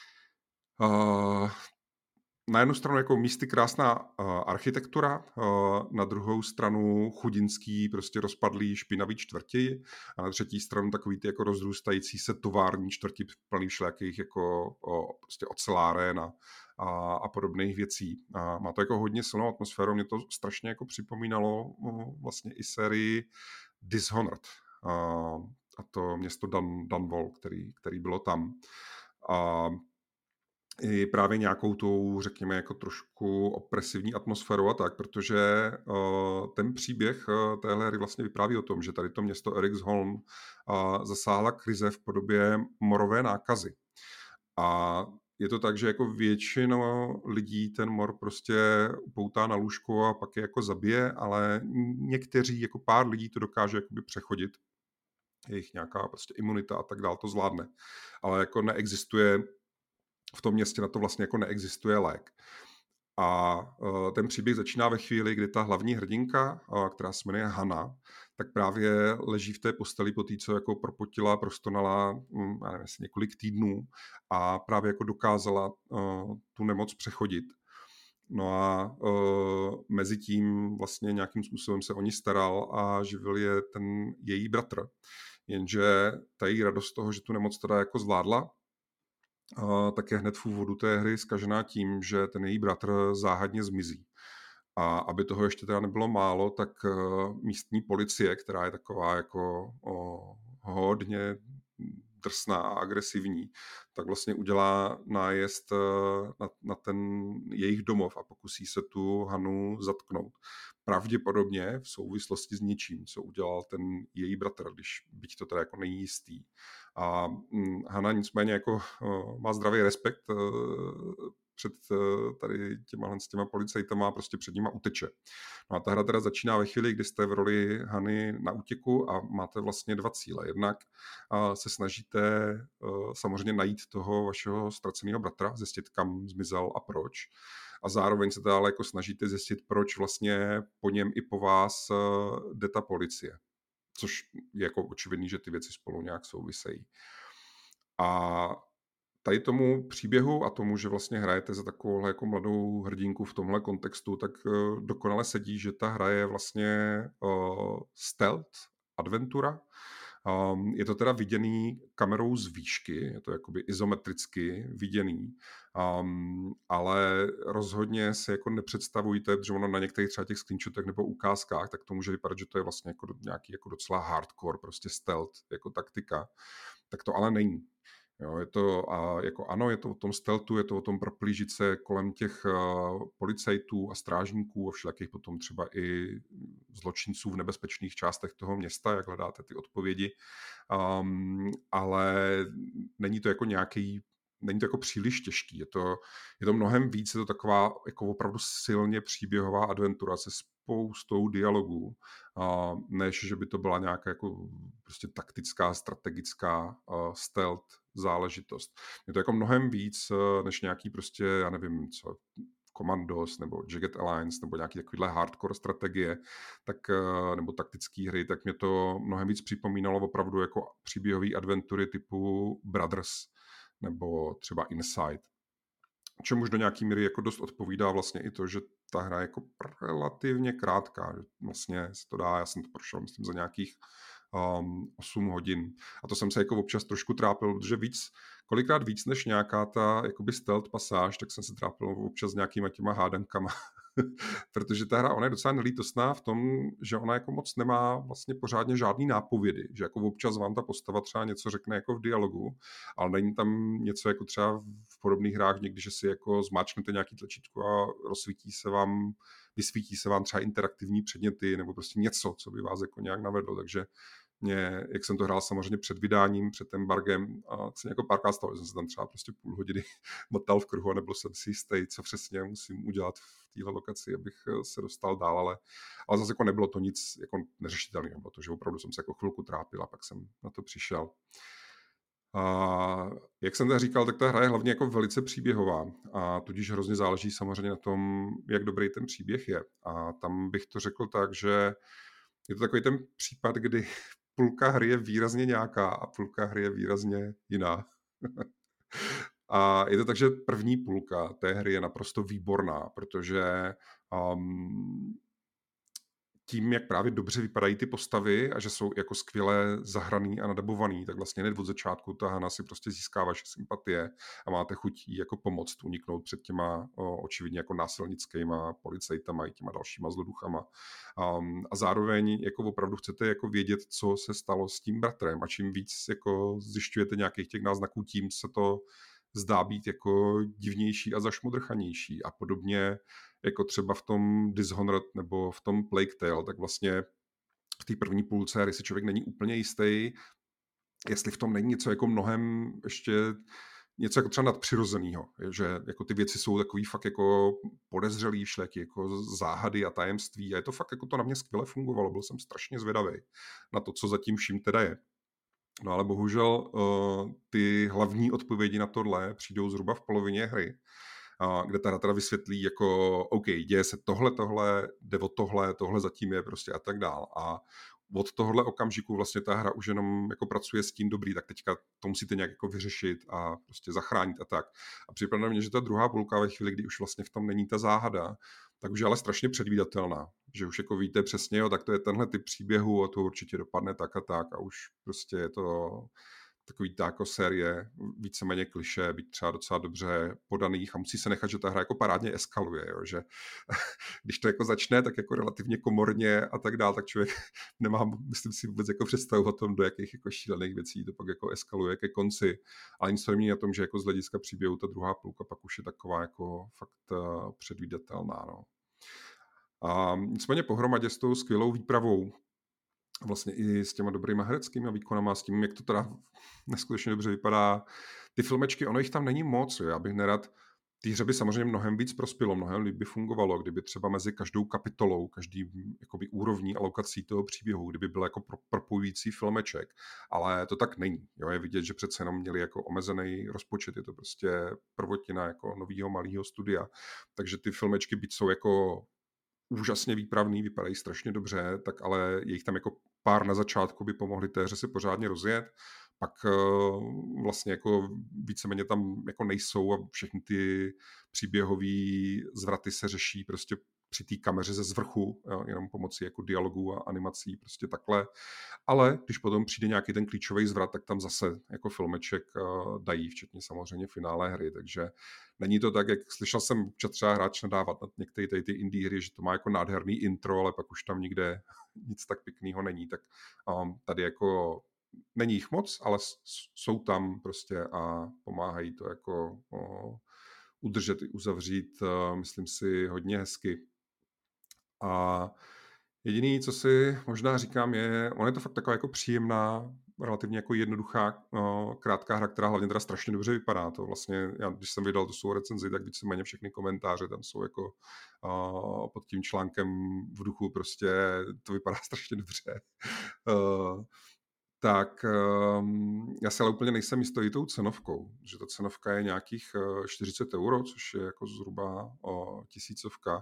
na jednu stranu jako místy krásná architektura, na druhou stranu chudinský, prostě rozpadlý, špinavý čtvrti a na třetí stranu takový ty jako rozrůstající se tovární čtvrti plný všelijakých jako prostě oceláren a podobných věcí. A má to jako hodně silnou atmosféru, mě to strašně jako připomínalo vlastně i sérii Dishonored a to město Dunwall, který bylo tam. A i právě nějakou tou, řekněme, jako trošku opresivní atmosféru a tak, protože ten příběh téhle hry vlastně vypráví o tom, že tady to město Eriksholm zasáhla krize v podobě morové nákazy. A je to tak, že jako většina lidí ten mor prostě upoutá na lůžko a pak je jako zabije, ale někteří, jako pár lidí to dokáže jakoby přechodit. Jejich nějaká prostě imunita a tak dál to zvládne. Ale jako neexistuje v tom městě na to vlastně jako neexistuje lék. A ten příběh začíná ve chvíli, kdy ta hlavní hrdinka, která se jmenuje Hana, tak právě leží v té posteli po té, co jako propotila, prostonala, já nevím, několik týdnů a právě jako dokázala tu nemoc přechodit. No a mezi tím vlastně nějakým způsobem se o ní staral a živil je ten její bratr. Jenže ta její radost toho, že tu nemoc teda jako zvládla, tak je hned v úvodu té hry zkažená tím, že ten její bratr záhadně zmizí. A aby toho ještě teda nebylo málo, tak místní policie, která je taková jako hodně drsná a agresivní, tak vlastně udělá nájezd na ten jejich domov a pokusí se tu Hanu zatknout. Pravděpodobně v souvislosti s něčím, co udělal ten její bratr, byť to teda jako není jistý. A Hana nicméně jako má zdravý respekt před tady těma policajtama a prostě před nima uteče. No a ta hra teda začíná ve chvíli, kdy jste v roli Hany na útěku a máte vlastně dva cíle. Jednak se snažíte samozřejmě najít toho vašeho ztraceného bratra, zjistit, kam zmizel a proč. A zároveň se teda ale jako snažíte zjistit, proč vlastně po něm i po vás jde ta policie. Což je jako očividný, že ty věci spolu nějak souvisejí. A tady tomu příběhu a tomu, že vlastně hrajete za takovouhle jako mladou hrdinku v tomhle kontextu, tak dokonale sedí, že ta hra je vlastně stealth adventura. Je to teda viděný kamerou z výšky, je to jakoby izometricky viděný, ale rozhodně si jako nepředstavujte, že ono na některých třeba těch screenshotech nebo ukázkách, tak to může vypadat, že to je vlastně jako nějaký jako docela hardcore, prostě stealth jako taktika. Tak to ale není. Jo, je to jako ano, je to o tom stealthu, je to o tom proplížit se kolem těch policajtů a strážníků a všelijakých potom třeba i zločinců v nebezpečných částech toho města, jak hledáte ty odpovědi, ale není to jako není to jako příliš těžký, je to mnohem víc, je to taková jako opravdu silně příběhová adventura se spoustou dialogů, než že by to byla nějaká jako prostě taktická, strategická stealth záležitost. Je to jako mnohem víc, než nějaký prostě, já nevím co, Commandos nebo Jagged Alliance nebo nějaký takovýhle hardcore strategie, tak, nebo taktické hry, tak mě to mnohem víc připomínalo opravdu jako příběhové adventury typu Brothers nebo třeba Inside. Čemuž do nějaký míry jako dost odpovídá vlastně i to, že ta hra je jako relativně krátká. Že vlastně se to dá, já jsem to prošel, myslím, za nějakých 8 hodin. A to jsem se jako občas trošku trápil, protože kolikrát víc než nějaká ta jakoby stealth pasáž, tak jsem se trápil občas s nějakýma těma hádankama. Protože ta hra, ona je docela nelítostná v tom, že ona jako moc nemá vlastně pořádně žádný nápovědy, že jako občas vám ta postava třeba něco řekne jako v dialogu, ale není tam něco jako třeba v podobných hrách někdy, že si jako zmáčknete nějaký tlačítko a vysvítí se vám třeba interaktivní předměty nebo prostě něco, co by vás jako nějak navedlo, takže jak jsem to hrál samozřejmě před vydáním, před embargem, a se jako párkrát stalo, že jsem se tam třeba prostě půl hodiny motal v kruhu a nebyl jsem si jistý, co přesně musím udělat v téhle lokaci, abych se dostal dál, ale zase jako nebylo to nic jako neřešitelného, bylo to, že opravdu jsem se jako chvilku trápil a pak jsem na to přišel. A jak jsem tady říkal, tak ta hra je hlavně jako velice příběhová a tudíž hrozně záleží samozřejmě na tom, jak dobrý ten příběh je. A tam bych to řekl tak, že je to takový ten případ, kdy půlka hry je výrazně nějaká a půlka hry je výrazně jiná. A je to tak, že první půlka té hry je naprosto výborná, protože tím, jak právě dobře vypadají ty postavy a že jsou jako skvěle zahraný a nadabovaný, tak vlastně hned od začátku ta Hana si prostě získá vaše sympatie a máte chuť jí jako pomoct uniknout před těma očividně jako násilnickýma policajtama i těma dalšíma zloduchama. A zároveň jako opravdu chcete jako vědět, co se stalo s tím bratrem a čím víc jako zjišťujete nějakých těch náznaků, tím se to zdá být jako divnější a zašmodrchanější a podobně jako třeba v tom Dishonored nebo v tom Plague Tale, tak vlastně v té první půlce hry si člověk není úplně jistý, jestli v tom není něco jako mnohem ještě něco jako třeba nadpřirozenýho, že jako ty věci jsou takový fakt jako podezřelý všelijaký jako záhady a tajemství a je to fakt jako to na mě skvěle fungovalo, byl jsem strašně zvědavý na to, co zatím vším teda je. No ale bohužel ty hlavní odpovědi na tohle přijdou zhruba v polovině hry, kde ta hra teda vysvětlí jako OK, děje se tohle, jde o tohle zatím je prostě a tak dál. A od tohohle okamžiku vlastně ta hra už jenom jako pracuje s tím dobrý, tak teďka to musíte nějak jako vyřešit a prostě zachránit a tak. A připadá mě, že ta druhá půlka ve chvíli, kdy už vlastně v tom není ta záhada, tak už je ale strašně předvídatelná. Že už jako víte přesně, jo, tak to je tenhle typ příběhu a to určitě dopadne tak a už prostě je to takový ta jako série víceméně klišé, být třeba docela dobře podaných a musí se nechat, že ta hra jako parádně eskaluje, jo, že když to jako začne, tak jako relativně komorně a tak dál, tak člověk nemá, myslím si, vůbec jako představu o tom, do jakých jako šílených věcí to pak jako eskaluje ke konci. Ale nic to nemění na tom, že jako z hlediska příběhu ta druhá půlka pak už je taková jako fakt předvídatelná, no. A nicméně pohromadě s tou skvělou výpravou, vlastně i s těma dobrýma hereckými výkonama, s tím, jak to teda neskutečně dobře vypadá. Ty filmečky, ono jich tam není moc, jo. Já bych nerad, té hře by samozřejmě mnohem víc prospělo, mnohem líp by fungovalo, kdyby třeba mezi každou kapitolou, každý jakoby úrovní a lokací toho příběhu, kdyby byl jako propojující filmeček, ale to tak není. Jo. Je vidět, že přece jenom měli jako omezený rozpočet, je to prostě prvotina jako novýho malého studia, takže ty filmečky, byť jsou jako úžasně výpravný, vypadají strašně dobře, tak ale je jich tam jako pár na začátku by pomohli té hře se pořádně rozjet, pak vlastně jako víceméně tam jako nejsou a všechny ty příběhové zvraty se řeší prostě při té kameře ze zvrchu, jo, jenom pomocí jako dialogů a animací, prostě takhle. Ale když potom přijde nějaký ten klíčový zvrat, tak tam zase jako filmeček dají, včetně samozřejmě finále hry, takže není to tak, jak slyšel jsem občas třeba hráč nadávat na některé ty indie hry, že to má jako nádherný intro, ale pak už tam nikde nic tak pěkného není, tak tady jako není jich moc, ale jsou tam prostě a pomáhají to jako udržet i uzavřít, myslím si, hodně hezky. A jediný, co si možná říkám, je, on je to fakt taková jako příjemná, relativně jako jednoduchá, krátká hra, která hlavně teda strašně dobře vypadá. To vlastně, já, když jsem vydal tu svou recenzi, tak víceméně všechny komentáře tam jsou jako pod tím článkem v duchu, prostě to vypadá strašně dobře. Tak já si ale úplně nejsem jistý tou cenovkou, že ta cenovka je nějakých 40 €, což je jako zhruba 1000.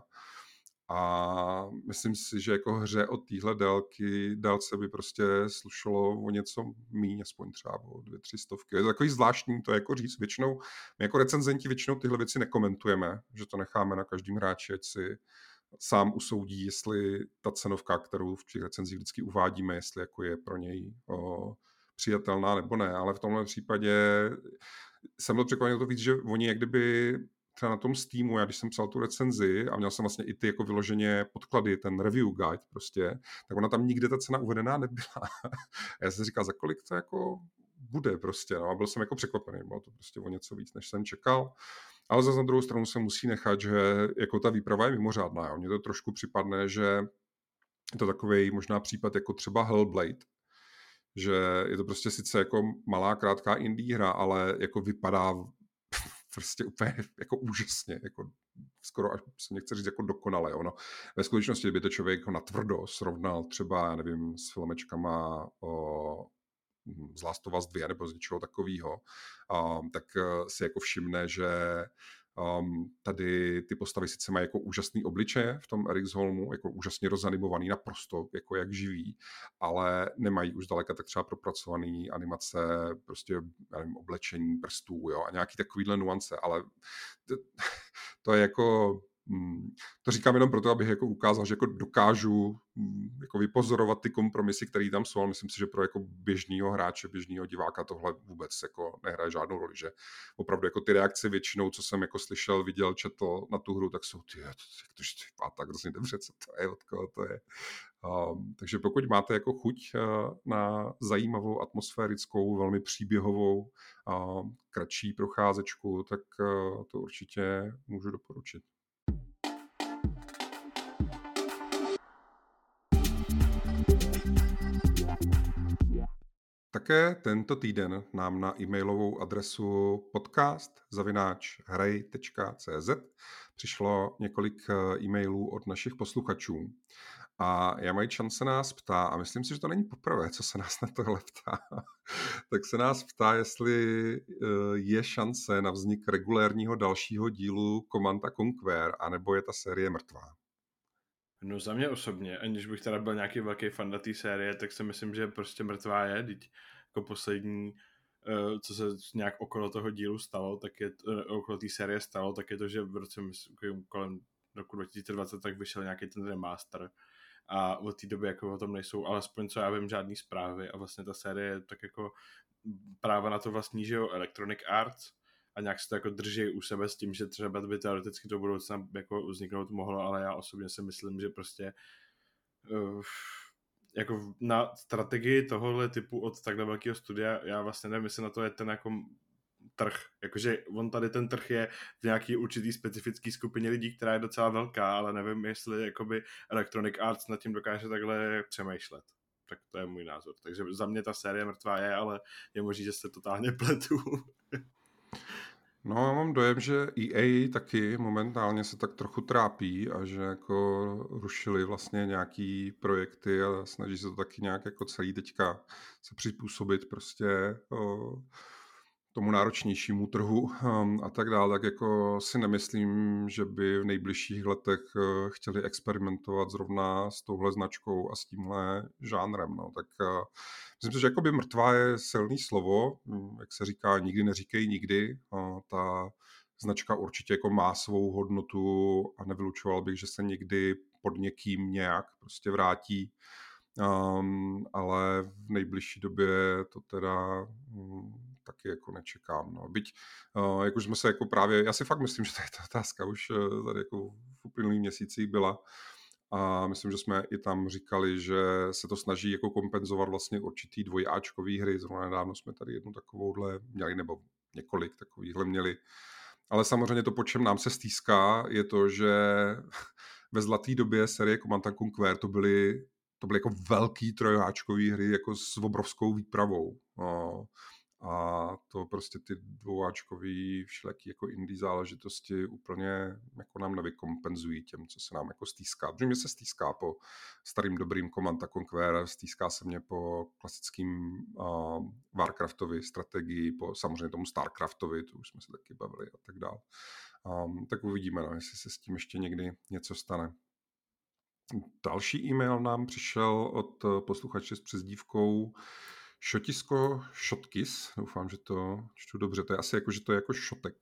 A myslím si, že jako hře od téhle délce by prostě slušelo o něco míň, aspoň třeba o 200-300. Je to takový zvláštní to jako říct. Většinou, my jako recenzenti většinou tyhle věci nekomentujeme, že to necháme na každém hráči, ať si sám usoudí, jestli ta cenovka, kterou v těch recenzích vždycky uvádíme, jestli jako je pro něj přijatelná nebo ne, ale v tomhle případě jsem byl překvapený to víc, že oni jak kdyby třeba na tom Steamu, já když jsem psal tu recenzi a měl jsem vlastně i ty jako vyloženě podklady, ten review guide prostě, tak ona tam nikde ta cena uvedená nebyla. A já jsem říkal, za kolik to jako bude prostě, no a byl jsem jako překvapený, bylo to prostě o něco víc, než jsem čekal. Ale zase na druhou stranu se musí nechat, že jako ta výprava je mimořádná. Jo. Mně to trošku připadne, že je to takovej možná případ jako třeba Hellblade, že je to prostě sice jako malá, krátká indie hra, ale jako vypadá prostě úplně jako úžasně, jako skoro až se nechce říct jako dokonale. Ono. Ve skutečnosti, kdyby to člověk jako natvrdo srovnal třeba, já nevím, s filmečkama z Last of Us 2 nebo z něčeho takového, tak si jako všimne, že tady ty postavy sice mají jako úžasný obličeje v tom Ericholmu, jako úžasně rozanimovaný naprosto, jako jak živí, ale nemají už zdaleka tak třeba propracovaný animace, prostě, já nevím, oblečení prstů, jo, a nějaký takovýhle nuance, ale to je jako, to říkám jenom proto, abych jako ukázal, že jako dokážu jako vypozorovat ty kompromisy, které tam jsou, ale myslím si, že pro jako běžného hráče, běžného diváka tohle vůbec jako nehraje žádnou roli, že opravdu jako ty reakce většinou, co jsem jako slyšel, viděl, četl na tu hru, tak jsou ty, jak to štěpá tak hrozně dobře, co to je, od koho to je. Takže pokud máte jako chuť na zajímavou, atmosférickou, velmi příběhovou, kratší procházečku, tak to určitě můžu doporučit. Také tento týden nám na e-mailovou adresu podcast@hrej.cz přišlo několik e-mailů od našich posluchačů. A Jamajčan se nás ptá, a myslím si, že to není poprvé, co se nás na tohle ptá, tak se nás ptá, jestli je šance na vznik regulérního dalšího dílu Command & Conquer, anebo je ta série mrtvá. No za mě osobně, aniž bych teda byl nějaký velký fan na té série, tak si myslím, že prostě mrtvá je, teď jako poslední, co se nějak okolo toho dílu stalo, tak je okolo té série stalo, tak je to, že v roce kolem roku 2020 tak vyšel nějaký ten remaster a od té doby jako o tom nejsou, alespoň co já vím, žádný zprávy a vlastně ta série tak jako práva na to vlastní, že jo, Electronic Arts a nějak se to jako drží u sebe s tím, že třeba by teoreticky do budoucna jako vzniknout mohlo, ale já osobně si myslím, že prostě jako na strategii tohohle typu od takhle velkého studia, já vlastně nevím, jestli na to je ten jako trh, jakože on tady ten trh je v nějaký určitý specifický skupině lidí, která je docela velká, ale nevím, jestli jakoby Electronic Arts nad tím dokáže takhle přemýšlet. Tak to je můj názor. Takže za mě ta série mrtvá je, ale je možný, že se totálně pletu. No, já mám dojem, že EA taky momentálně se tak trochu trápí a že jako rušili vlastně nějaký projekty a snaží se to taky nějak jako celý teďka se přizpůsobit prostě tomu náročnějšímu trhu a tak dále, tak jako si nemyslím, že by v nejbližších letech chtěli experimentovat zrovna s touhle značkou a s tímhle žánrem. No. Tak myslím si, že jakoby mrtvá je silný slovo, jak se říká, nikdy neříkej nikdy. Ta značka určitě jako má svou hodnotu a nevylučoval bych, že se někdy pod někým nějak prostě vrátí. Ale v nejbližší době to teda taky jako nečekám. No. Byť, jak už jsme se jako právě, já si fakt myslím, že ta otázka už tady jako v uplynulých měsících byla a myslím, že jsme i tam říkali, že se to snaží jako kompenzovat vlastně určitý dvojáčkový hry. Zrovna nedávno jsme tady jednu takovouhle měli, nebo několik takovýchhle měli. Ale samozřejmě to, po čem nám se stýská, je to, že ve zlaté době série Command & Conquer to byly jako velký trojáčkový hry jako s obrovskou výpravou. A to prostě ty dvouáčkový všelijaký jako indie záležitosti úplně jako nám nevykompenzují těm, co se nám jako stýská. Protože mě se stýská po starým dobrým Command & Conquer, stýská se mě po klasickým Warcraftovi strategii, po samozřejmě tomu Starcraftovi, to už jsme se taky bavili a tak dále. Tak uvidíme, no, jestli se s tím ještě někdy něco stane. Další e-mail nám přišel od posluchače s přezdívkou Šotisko Šotkis, doufám, že to čtu dobře, to je asi jako, že to je jako šotek,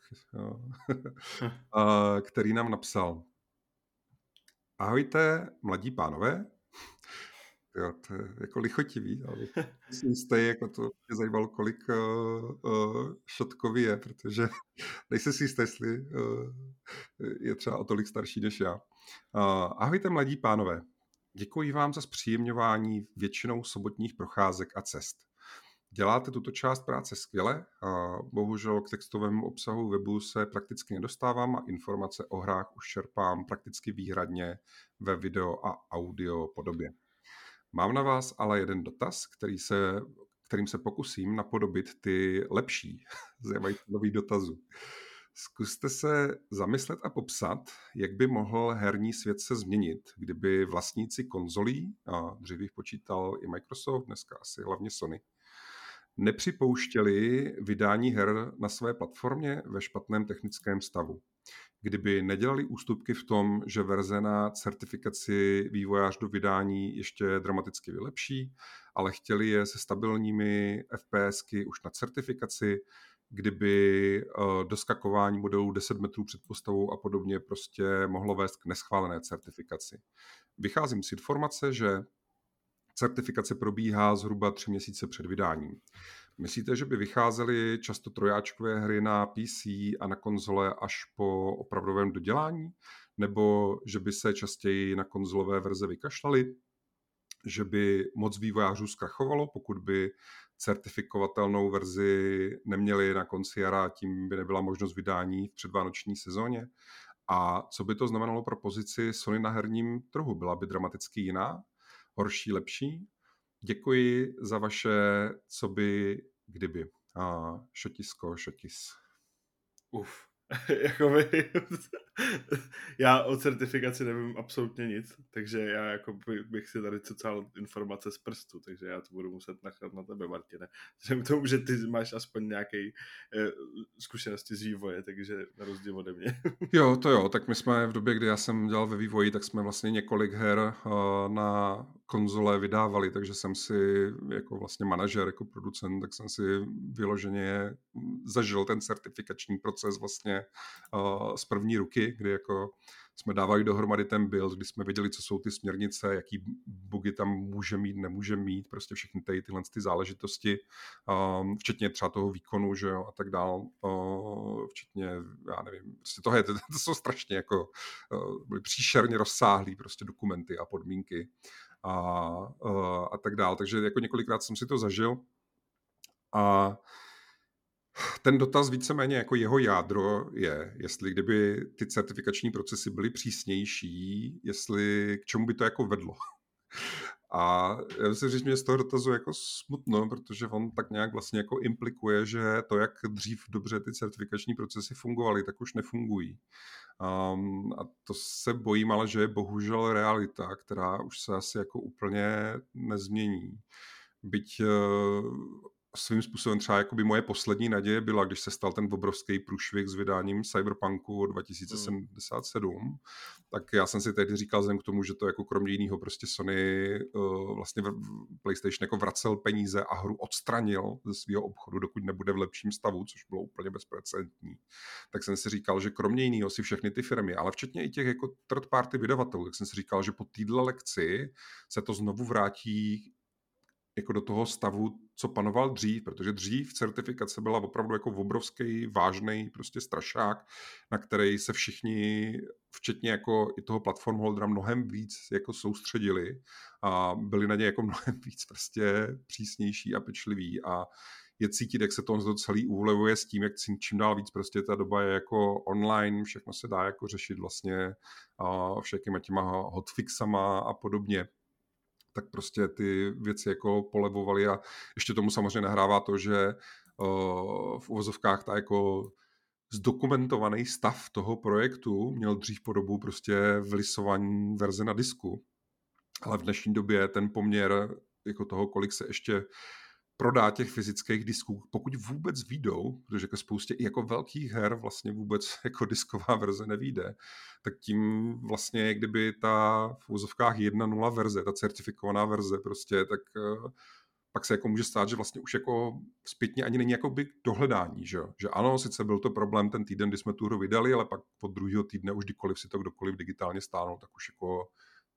který nám napsal: Ahojte, mladí pánové. Jo, to je jako lichotivý, ale jistý, jako to mě zajímalo, kolik Šotkovi je, protože nejsem si jistý, jestli je třeba o tolik starší než já. Ahojte, mladí pánové. Děkuji vám za zpříjemňování většinou sobotních procházek a cest. Děláte tuto část práce skvěle a bohužel k textovému obsahu webu se prakticky nedostávám a informace o hrách už čerpám prakticky výhradně ve video a audio podobě. Mám na vás ale jeden dotaz, kterým se pokusím napodobit ty lepší z nových dotazů. Zkuste se zamyslet a popsat, jak by mohl herní svět se změnit, kdyby vlastníci konzolí, a dřív jich počítal i Microsoft, dneska asi hlavně Sony, nepřipouštěli vydání her na své platformě ve špatném technickém stavu. Kdyby nedělali ústupky v tom, že verze na certifikaci vývojář do vydání ještě dramaticky vylepší, ale chtěli je se stabilními FPSky už na certifikaci, kdyby doskakování modelů 10 metrů před postavou a podobně prostě mohlo vést k neschválené certifikaci. Vycházím z informace, že certifikace probíhá zhruba 3 měsíce před vydáním. Myslíte, že by vycházely často trojáčkové hry na PC a na konzole až po opravdovém dodělání? Nebo že by se častěji na konzolové verze vykašlali? Že by moc vývojářů zkrachovalo, pokud by certifikovatelnou verzi neměli na konci jara, tím by nebyla možnost vydání v předvánoční sezóně? A co by to znamenalo pro pozici Sony na herním trhu? Byla by dramaticky jiná? Horší, lepší? Děkuji za vaše co by, kdyby. Šotis. Jakoby, já o certifikaci nevím absolutně nic, takže já jako bych si tady cucal informace z prstu, takže já to budu muset nechat na tebe, Martine. Vzhledem k tomu, že ty máš aspoň nějaké zkušenosti z vývoje, takže na rozdíl ode mě. Jo, tak my jsme v době, kdy já jsem dělal ve vývoji, tak jsme vlastně několik her na konzole vydávali, takže jsem si jako vlastně manažer, jako producent, tak jsem si vyloženě zažil ten certifikační proces vlastně z první ruky, kdy jako jsme dávali dohromady ten build, kdy jsme věděli, co jsou ty směrnice, jaký bugy tam může mít, nemůže mít, prostě všechny tyhle ty záležitosti, včetně třeba toho výkonu, že jo, a tak dál, včetně, já nevím, prostě to jsou strašně jako, byly příšerně rozsáhlý prostě dokumenty a podmínky a tak dál, takže jako několikrát jsem si to zažil a ten dotaz víceméně jako jeho jádro je, jestli kdyby ty certifikační procesy byly přísnější, jestli k čemu by to jako vedlo. A já musím říct, mě z toho dotazu jako smutno, protože on tak nějak vlastně jako implikuje, že to, jak dřív dobře ty certifikační procesy fungovaly, tak už nefungují. A to se bojím, ale že je bohužel realita, která už se asi jako úplně nezmění. Byť svým způsobem třeba jakoby moje poslední naděje byla, když se stal ten obrovský průšvih s vydáním Cyberpunku 2077, tak já jsem si tehdy říkal vzhledem k tomu, že to jako kromě jiného prostě Sony vlastně PlayStation jako vracel peníze a hru odstranil ze svého obchodu, dokud nebude v lepším stavu, což bylo úplně bezprecedentní. Tak jsem si říkal, že kromě jiného si všechny ty firmy, ale včetně i těch jako third party vydavatelů, tak jsem si říkal, že po téhle lekci se to znovu vrátí jako do toho stavu, co panoval dřív, protože dřív certifikace byla opravdu jako obrovský, vážný prostě strašák, na který se všichni, včetně jako i toho platform holdera, mnohem víc jako soustředili a byli na ně jako mnohem víc prostě přísnější a pečliví a je cítit, jak se to celý ulevuje s tím, jak čím dál víc prostě ta doba je jako online, všechno se dá jako řešit vlastně všakýma těma hotfixama a podobně, tak prostě ty věci jako polevovaly a ještě tomu samozřejmě nahrává to, že v uvozovkách ta jako zdokumentovaný stav toho projektu měl dřív podobu prostě vlisování verze na disku. Ale v dnešní době ten poměr jako toho, kolik se ještě prodá těch fyzických disků, pokud vůbec vyjdou, protože ke spoustě i jako velkých her vlastně vůbec jako disková verze nevyjde, tak tím vlastně, kdyby ta v úzovkách 1.0 verze, ta certifikovaná verze prostě, tak pak se jako může stát, že vlastně už jako zpětně ani není jakoby dohledání, že ano, sice byl to problém ten týden, kdy jsme tu hru vydali, ale pak od druhého týdne už kdykoliv si to kdokoliv digitálně stáhnul, tak už jako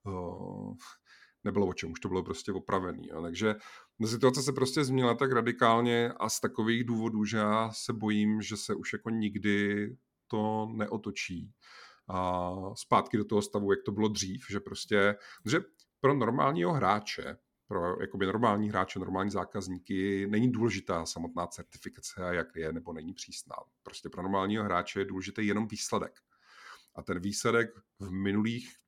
nebylo o čem, už to bylo prostě opravený. Jo. Takže situace se prostě změnila tak radikálně a z takových důvodů, že já se bojím, že se už jako nikdy to neotočí. A zpátky do toho stavu, jak to bylo dřív, že prostě, že pro normálního hráče, pro jakoby normální hráče, normální zákazníky není důležitá samotná certifikace a jak je nebo není přísná. Prostě pro normálního hráče je důležitý jenom výsledek. A ten výsledek v minulých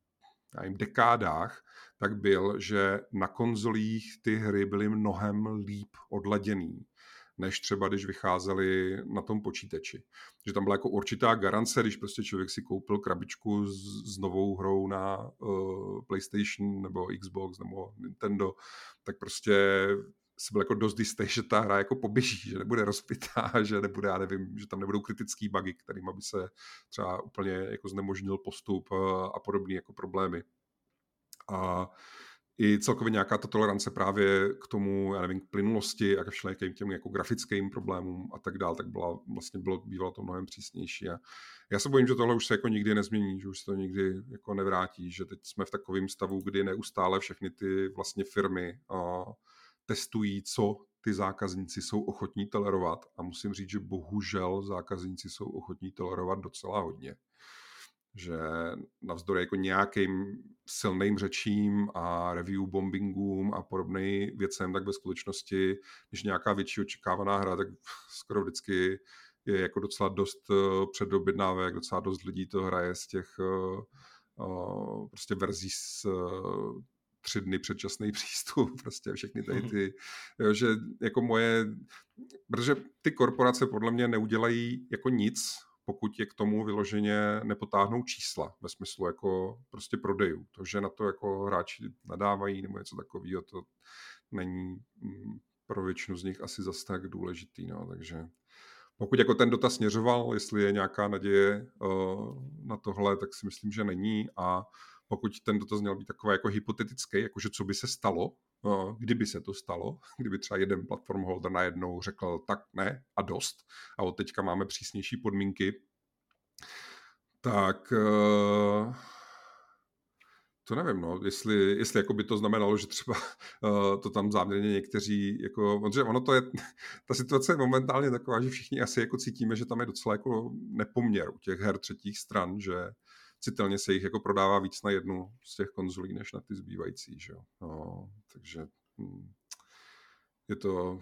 dekádách, tak byl, že na konzolích ty hry byly mnohem líp odladěný, než třeba když vycházely na tom počítači. Že tam byla jako určitá garance, když prostě člověk si koupil krabičku s novou hrou na PlayStation nebo Xbox nebo Nintendo, tak prostě si byl jako dost jistý, že ta hra jako poběží, že nebude rozpitá, že nebude, já nevím, že tam nebudou kritický bugy, kterým by se třeba úplně jako znemožnil postup a podobné jako problémy. A i celkově nějaká ta tolerance právě k tomu, já nevím, k plynulosti a ke všelijakým těm jako grafickým problémům a tak dál, tak bývalo to mnohem přísnější. A já se bojím, že tohle už se jako nikdy nezmění, že už se to nikdy jako nevrátí, že teď jsme v takovém stavu, kdy neustále všechny ty vlastně firmy testují, co ty zákazníci jsou ochotní tolerovat, a musím říct, že bohužel zákazníci jsou ochotní tolerovat docela hodně. Že navzdory jako nějakým silným řečím a review bombingům a podobným věcem, tak ve skutečnosti, když nějaká větší očekávaná hra, tak skoro vždycky je jako docela dost předobjednávek, docela dost lidí to hraje z těch prostě verzí s 3 dny předčasný přístup, prostě všechny tady ty, jo, že jako protože ty korporace podle mě neudělají jako nic, pokud je k tomu vyloženě nepotáhnou čísla, ve smyslu jako prostě prodejů. To, že na to jako hráči nadávají nebo něco takového, to není pro většinu z nich asi zas tak důležitý, no, takže pokud jako ten dotaz směřoval, jestli je nějaká naděje na tohle, tak si myslím, že není, a pokud ten dotaz měl být takový jako hypotetický, jakože co by se stalo, kdyby se to stalo, kdyby třeba jeden platform holder najednou řekl tak ne a dost a od teďka máme přísnější podmínky, tak to nevím, no, jestli jako by to znamenalo, že třeba to tam záměrně někteří, jako, protože ono to je, ta situace je momentálně taková, že všichni asi jako cítíme, že tam je docela jako nepoměr u těch her třetích stran, že citelně se jich jako prodává víc na jednu z těch konzolí, než na ty zbývající, že jo. No, takže je to,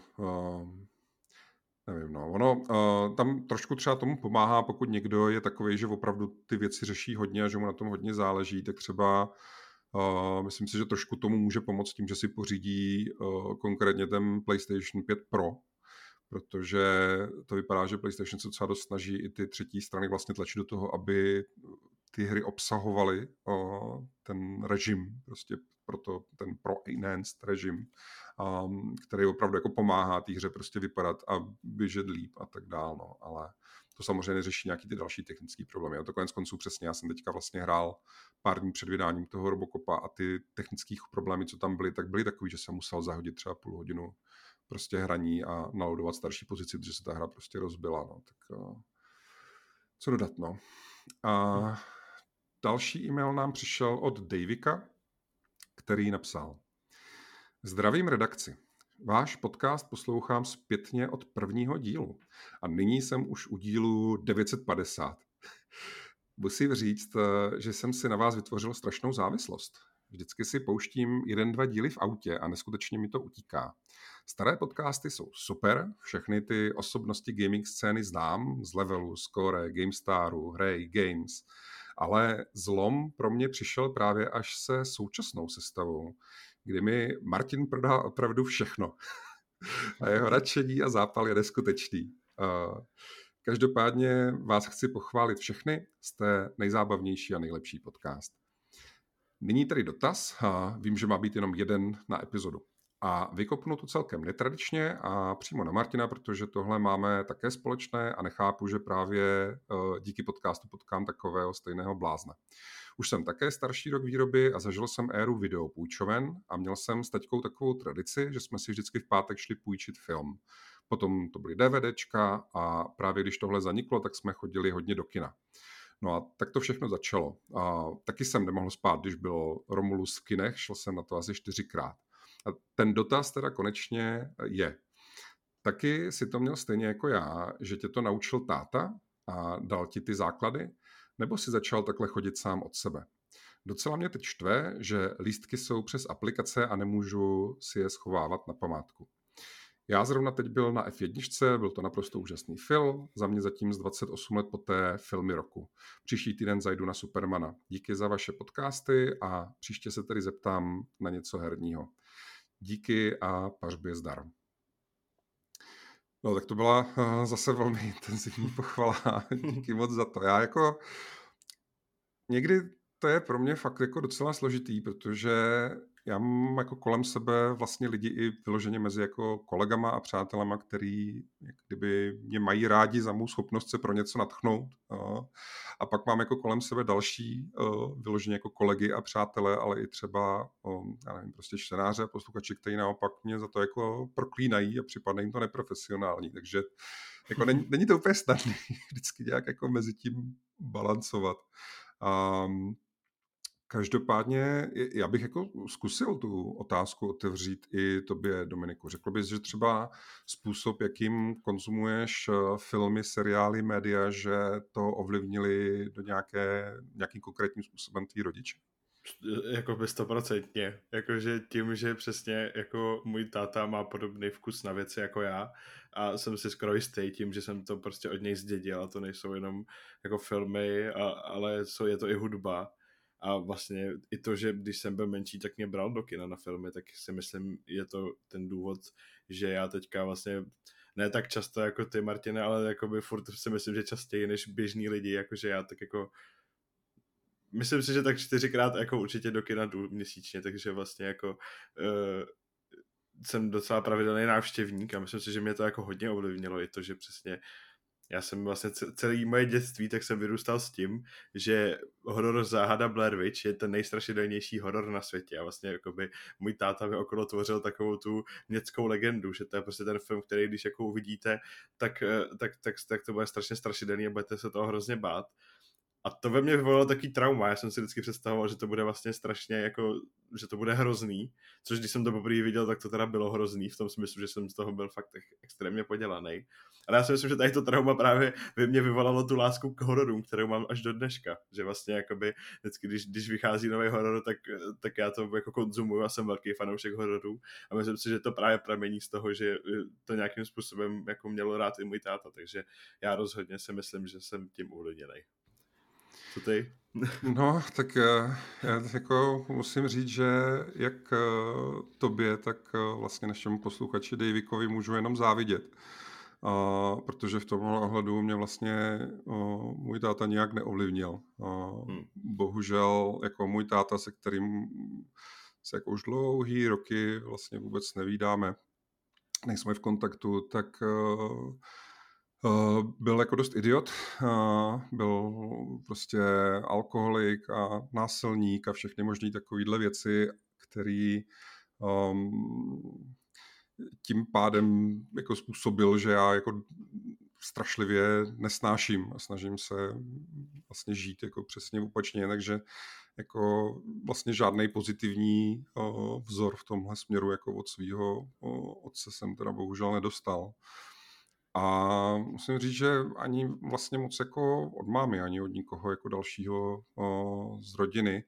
nevím, no. Ono tam trošku třeba tomu pomáhá, pokud někdo je takovej, že opravdu ty věci řeší hodně a že mu na tom hodně záleží, tak třeba myslím si, že trošku tomu může pomoct tím, že si pořídí konkrétně ten PlayStation 5 Pro, protože to vypadá, že PlayStation se docela dost snaží i ty třetí strany vlastně tlačit do toho, aby ty hry obsahovaly ten režim, prostě proto ten Pro Enhanced režim, který opravdu jako pomáhá té hře prostě vypadat a běžet líp a tak dál, no, ale to samozřejmě neřeší nějaký ty další technické problémy. A to konec konců přesně, já jsem teďka vlastně hrál pár dní před vydáním toho Robocopa a ty technické problémy, co tam byly, tak byly takový, že jsem musel zahodit třeba půl hodinu prostě hraní a naloadovat starší pozici, protože se ta hra prostě rozbila, no, tak co dodat, no. A další e-mail nám přišel od Davika, který napsal: Zdravím redakci. Váš podcast poslouchám zpětně od prvního dílu a nyní jsem už u dílu 950. Musím říct, že jsem si na vás vytvořil strašnou závislost. Vždycky si pouštím 1-2 díly v autě a neskutečně mi to utíká. Staré podcasty jsou super, všechny ty osobnosti gaming scény znám, z Levelu, Score, GameStaru, Hray, Games, ale zlom pro mě přišel právě až se současnou sestavou, kdy mi Martin prodá opravdu všechno. A jeho nadšení a zápal je neskutečný. Každopádně vás chci pochválit všechny, jste nejzábavnější a nejlepší podcast. Nyní tedy dotaz, vím, že má být jenom jeden na epizodu. A vykopnu to celkem netradičně a přímo na Martina, protože tohle máme také společné a nechápu, že právě díky podcastu potkám takového stejného blázna. Už jsem také starší rok výroby a zažil jsem éru videopůjčoven a měl jsem s taťkou takovou tradici, že jsme si vždycky v pátek šli půjčit film. Potom to byly DVDčka a právě když tohle zaniklo, tak jsme chodili hodně do kina. No a tak to všechno začalo. A taky jsem nemohl spát, když byl Romulus v kinech, šel jsem na to asi 4krát. A ten dotaz teda konečně je. Taky si to měl stejně jako já, že tě to naučil táta a dal ti ty základy, nebo si začal takhle chodit sám od sebe? Docela mě teď štve, že lístky jsou přes aplikace a nemůžu si je schovávat na památku. Já zrovna teď byl na F1, byl to naprosto úžasný film, za mě zatím z 28 let poté filmy roku. Příští týden zajdu na Supermana. Díky za vaše podcasty a příště se tedy zeptám na něco herního. Díky a pařbě zdar. No tak to byla zase velmi intenzivní pochvala. Díky moc za to. Já jako někdy to je pro mě fakt jako docela složitý, protože já mám jako kolem sebe vlastně lidi i vyloženě mezi jako kolegama a přátelama, který jak kdyby mě mají rádi za mou schopnost se pro něco natchnout. Jo. A pak mám jako kolem sebe další vyloženě jako kolegy a přátelé, ale i třeba já nevím, prostě čtenáře a posluchači, kteří naopak mě za to jako proklínají a připadne jim to neprofesionální. Takže jako není to úplně snadné vždycky nějak jako mezi tím balancovat. Každopádně já bych jako zkusil tu otázku otevřít i tobě, Dominiku. Řekl bys, že třeba způsob, jakým konzumuješ filmy, seriály, média, že to ovlivnili do nějakým konkrétním způsobem tvý rodiče? Jako by 100%. Jakože tím, že přesně jako můj táta má podobný vkus na věci jako já a jsem si skoro jistý tím, že jsem to prostě od něj zdědil a to nejsou jenom jako filmy, ale je to i hudba. A vlastně i to, že když jsem byl menší, tak mě bral do kina na filmy, tak si myslím, je to ten důvod, že já teďka vlastně ne tak často jako ty, Martine, ale jakoby furt si myslím, že častěji než běžní lidi, jakože já tak jako myslím si, že tak 4krát jako určitě do kina jdu měsíčně, takže vlastně jako jsem docela pravidelný návštěvník a myslím si, že mě to jako hodně ovlivnilo i to, že přesně já jsem vlastně celé moje dětství, tak jsem vyrůstal s tím, že horor Záhada Blair Witch je ten nejstrašidelnější horor na světě a vlastně jakoby můj táta mi okolo tvořil takovou tu městskou legendu, že to je prostě ten film, který když jako uvidíte, tak to bude strašně strašidelný a budete se toho hrozně bát. A to ve mně vyvolalo takový trauma, já jsem si vždycky představoval, že to bude vlastně strašně jako, že to bude hrozný, což když jsem to poprvé viděl, tak to teda bylo hrozný, v tom smyslu, že jsem z toho byl fakt extrémně podělaný. Ale já si myslím, že tady to trauma právě ve mně vyvolalo tu lásku k hororům, kterou mám až do dneška, že vlastně jakoby vždycky, když vychází nový horor, tak já to jako konzumuju a jsem velký fanoušek hororů a myslím si, že to právě pramení z toho, že to nějakým způsobem jako mělo rád i můj táta, takže já rozhodně si myslím, že jsem tím ovlivněný. Co ty? No, tak já jako musím říct, že jak tobě, tak vlastně našemu posluchači Davikovi můžu jenom závidět. Protože v tomhle ohledu mě vlastně můj táta nějak neovlivnil. Bohužel jako můj táta, se kterým se jako už dlouhý roky vlastně vůbec nevídáme, nejsme v kontaktu, tak byl jako dost idiot, byl prostě alkoholik a násilník a všechny možný takovýhle věci, který tím pádem jako způsobil, že já jako strašlivě nesnáším a snažím se vlastně žít jako přesně opačně, takže jako vlastně žádný pozitivní vzor v tomhle směru jako od svého otce jsem teda bohužel nedostal. A musím říct, že ani vlastně moc jako od mámy, ani od nikoho jako dalšího z rodiny.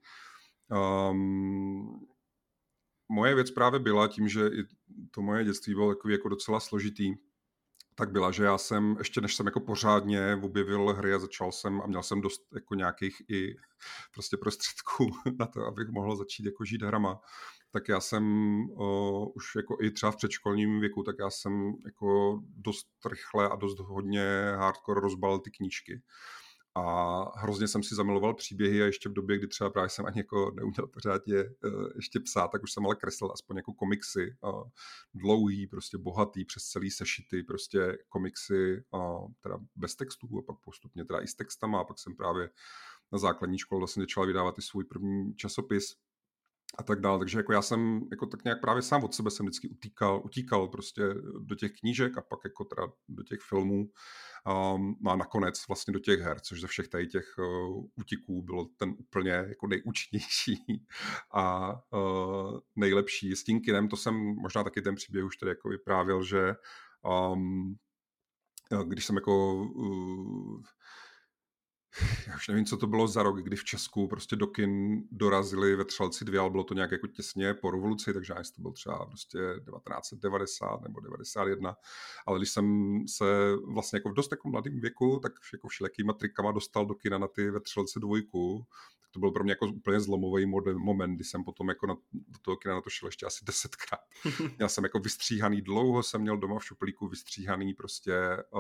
Moje věc právě byla tím, že i to moje dětství bylo takový jako docela složitý, tak byla, že já jsem, ještě než jsem jako pořádně objevil hry a začal jsem a měl jsem dost jako nějakých i prostě prostředků na to, abych mohl začít jako žít hrama, tak já jsem už jako i třeba v předškolním věku, tak já jsem jako dost rychle a dost hodně hardcore rozbalil ty knížky. A hrozně jsem si zamiloval příběhy a ještě v době, kdy třeba právě jsem ani jako neuměl pořádně ještě psát, tak už jsem ale kreslil aspoň jako komiksy. Dlouhý, prostě bohatý, přes celý sešity, prostě komiksy, teda bez textů a pak postupně teda i s textama a pak jsem právě na základní škole vlastně začal vydávat i svůj první časopis a tak dále. Takže jako já jsem jako tak nějak právě sám od sebe jsem vždycky utíkal prostě do těch knížek a pak jako teda do těch filmů a nakonec vlastně do těch her, což ze všech tady těch útiků bylo ten úplně jako nejúčinnější a nejlepší. S tím kinem, to jsem možná taky ten příběh už tady jako vyprávěl, že když jsem jako já už nevím, co to bylo za rok, kdy v Česku prostě do kin dorazili Vetřelci 2, ale bylo to nějak jako těsně po revoluci, takže jestli to bylo třeba prostě 1990 nebo 91, ale když jsem se vlastně jako v dost jako mladém věku, tak jako všelijakýma trikama dostal do kina na ty Vetřelce 2, tak to byl pro mě jako úplně zlomový moment, kdy jsem potom jako do toho kina na to šel ještě asi 10krát. Měl jsem jako vystříhaný, dlouho jsem měl doma v šuplíku vystříhaný prostě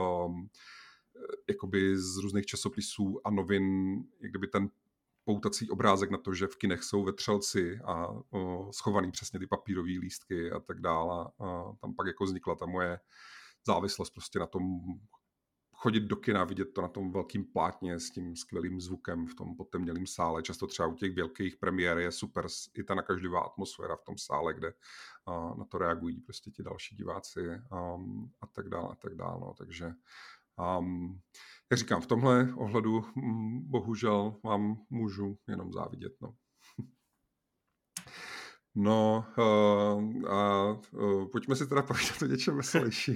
jakoby z různých časopisů a novin, jak kdyby ten poutací obrázek na to, že v kinech jsou Vetřelci a schovaný přesně ty papírové lístky a tak dále. A tam pak jako vznikla ta moje závislost prostě na tom chodit do kina, vidět to na tom velkým plátně s tím skvělým zvukem v tom potemnělém sále. Často třeba u těch velkých premiér je super i ta nakažlivá atmosféra v tom sále, kde na to reagují prostě ti další diváci a tak dále, a tak dále. No. Takže jak říkám, v tomhle ohledu bohužel vám můžu jenom závidět. No. No pojďme si teda povídat o něčem veselějším.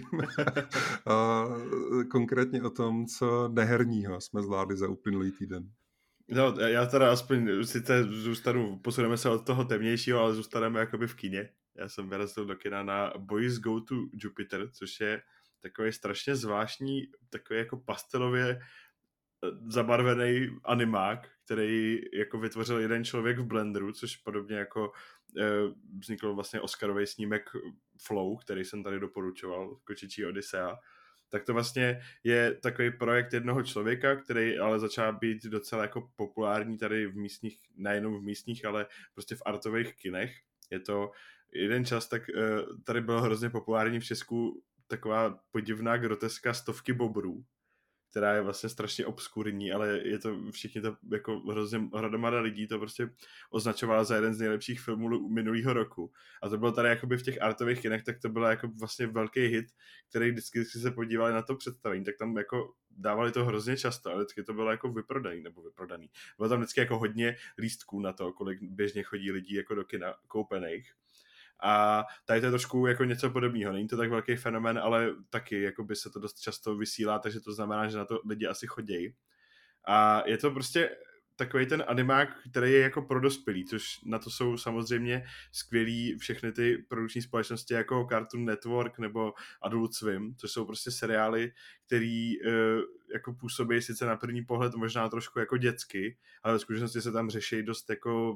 Konkrétně o tom, co neherního jsme zvládli za uplynulý týden. No, já teda aspoň sice posuneme se od toho temnějšího, ale zůstaneme jakoby v kině. Já jsem vyrazil do kina na Boys Go to Jupiter, což je takový strašně zvláštní, takový jako pastelově zabarvený animák, který jako vytvořil jeden člověk v Blenderu, což podobně jako vznikl vlastně Oscarový snímek Flow, který jsem tady doporučoval, Kočičí Odisea. Tak to vlastně je takový projekt jednoho člověka, který ale začal být docela jako populární tady v místních, nejenom v místních, ale prostě v artových kinech. Je to jeden čas, tak tady bylo hrozně populární v Česku taková podivná groteska Stovky bobrů, která je vlastně strašně obskurní, ale je to, všichni to jako hromada lidí to prostě označovala za jeden z nejlepších filmů minulého roku. A to bylo tady jakoby v těch artových kinech, tak to bylo jako vlastně velký hit, který vždycky se podívali na to představení, tak tam jako dávali to hrozně často, ale vždycky to bylo jako vyprodaný. Bylo tam vždycky jako hodně lístků na to, kolik běžně chodí lidí jako do kina koupených. A tady to je trošku jako něco podobného. Není to tak velký fenomén, ale taky jako by se to dost často vysílá, takže to znamená, že na to lidi asi chodějí. A je to prostě takový ten animák, který je jako pro dospělý, což na to jsou samozřejmě skvělý všechny ty produkční společnosti jako Cartoon Network nebo Adult Swim, což jsou prostě seriály, který jako působí sice na první pohled možná trošku jako dětsky, ale v skutečnosti se tam řeší dost jako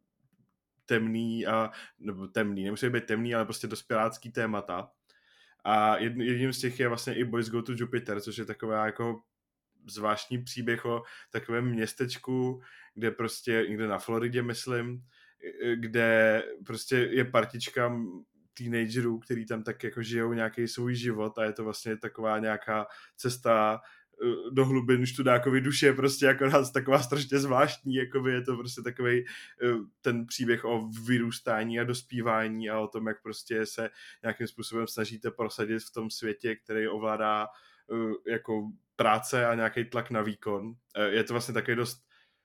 temný, nebo temný, nemusí být temný, ale prostě dospělácký témata. A jedním z těch je vlastně i Boys Go to Jupiter, což je taková jako zvláštní příběh o takovém městečku, kde prostě, někde na Floridě, myslím, kde prostě je partička teenagerů, který tam tak jako žijou nějaký svůj život a je to vlastně taková nějaká cesta do hlubin študákovy duše, prostě akorát taková strašně zvláštní, jakoby je to prostě takovej ten příběh o vyrůstání a dospívání a o tom, jak prostě se nějakým způsobem snažíte prosadit v tom světě, který ovládá jako práce a nějaký tlak na výkon. Je to vlastně takový dost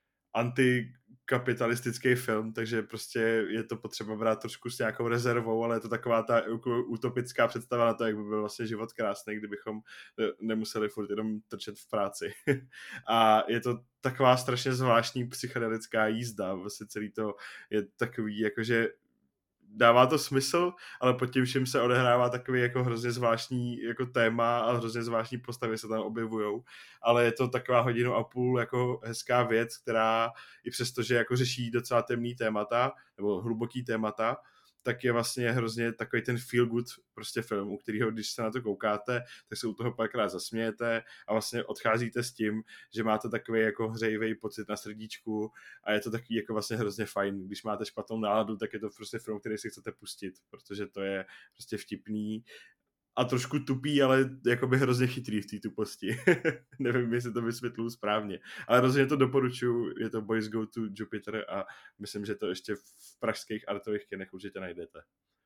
antikapitalistický film, takže prostě je to potřeba brát trošku s nějakou rezervou, ale je to taková ta utopická představa na to, jak by byl vlastně život krásný, kdybychom nemuseli furt jenom trčet v práci. A je to taková strašně zvláštní psychedelická jízda, vlastně celý to je takový, jakože dává to smysl, ale pod tím vším se odehrává takový jako hrozně zvláštní jako téma a hrozně zvláštní postavy se tam objevujou, ale je to taková 1.5 hodiny jako hezká věc, která i přesto, že jako řeší docela temný témata, nebo hluboký témata, tak je vlastně hrozně takový ten feel good prostě film, u kterého, když se na to koukáte, tak se u toho párkrát zasmějete a vlastně odcházíte s tím, že máte takový jako hřejivý pocit na srdíčku a je to takový jako vlastně hrozně fajn. Když máte špatnou náladu, tak je to prostě film, který si chcete pustit, protože to je prostě vtipný a trošku tupý, ale jakoby hrozně chytrý v té tuposti. Nevím, jestli to vysvětluju správně. Ale rozhodně to doporučuji, je to Boys Go to Jupiter a myslím, že to ještě v pražských artových kinech určitě najdete.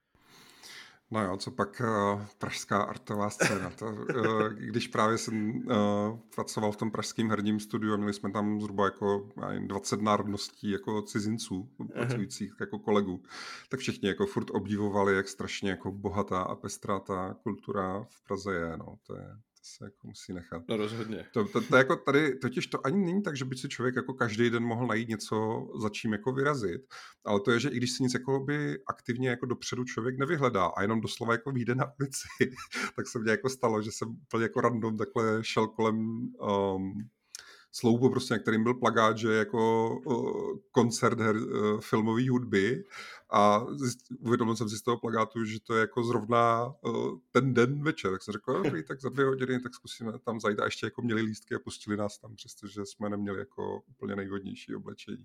No jo, co pak pražská artová scéna. Když právě jsem pracoval v tom pražském herním studiu a měli jsme tam zhruba jako 20 národností jako cizinců, pracujících jako kolegů, tak všichni jako furt obdivovali, jak strašně jako bohatá a pestrá ta kultura v Praze je. No. se jako musí nechat. No rozhodně. To jako tady, totiž to ani není tak, že by si člověk jako každý den mohl najít něco, za čím jako vyrazit, ale to je, že i když si nic jako by aktivně jako dopředu člověk nevyhledá a jenom doslova jako vyjde na ulici, tak se mně jako stalo, že jsem úplně jako random takhle šel kolem sloupu, prostě, na kterým byl plakát, že jako koncert filmové hudby a uvědomil jsem si z toho plakátu, že to je jako zrovna ten den večer, tak jsem řekl, dobrý, tak za 2 hodiny, tak zkusíme tam zajít a ještě jako měli lístky a pustili nás tam, přestože jsme neměli jako úplně nejvhodnější oblečení.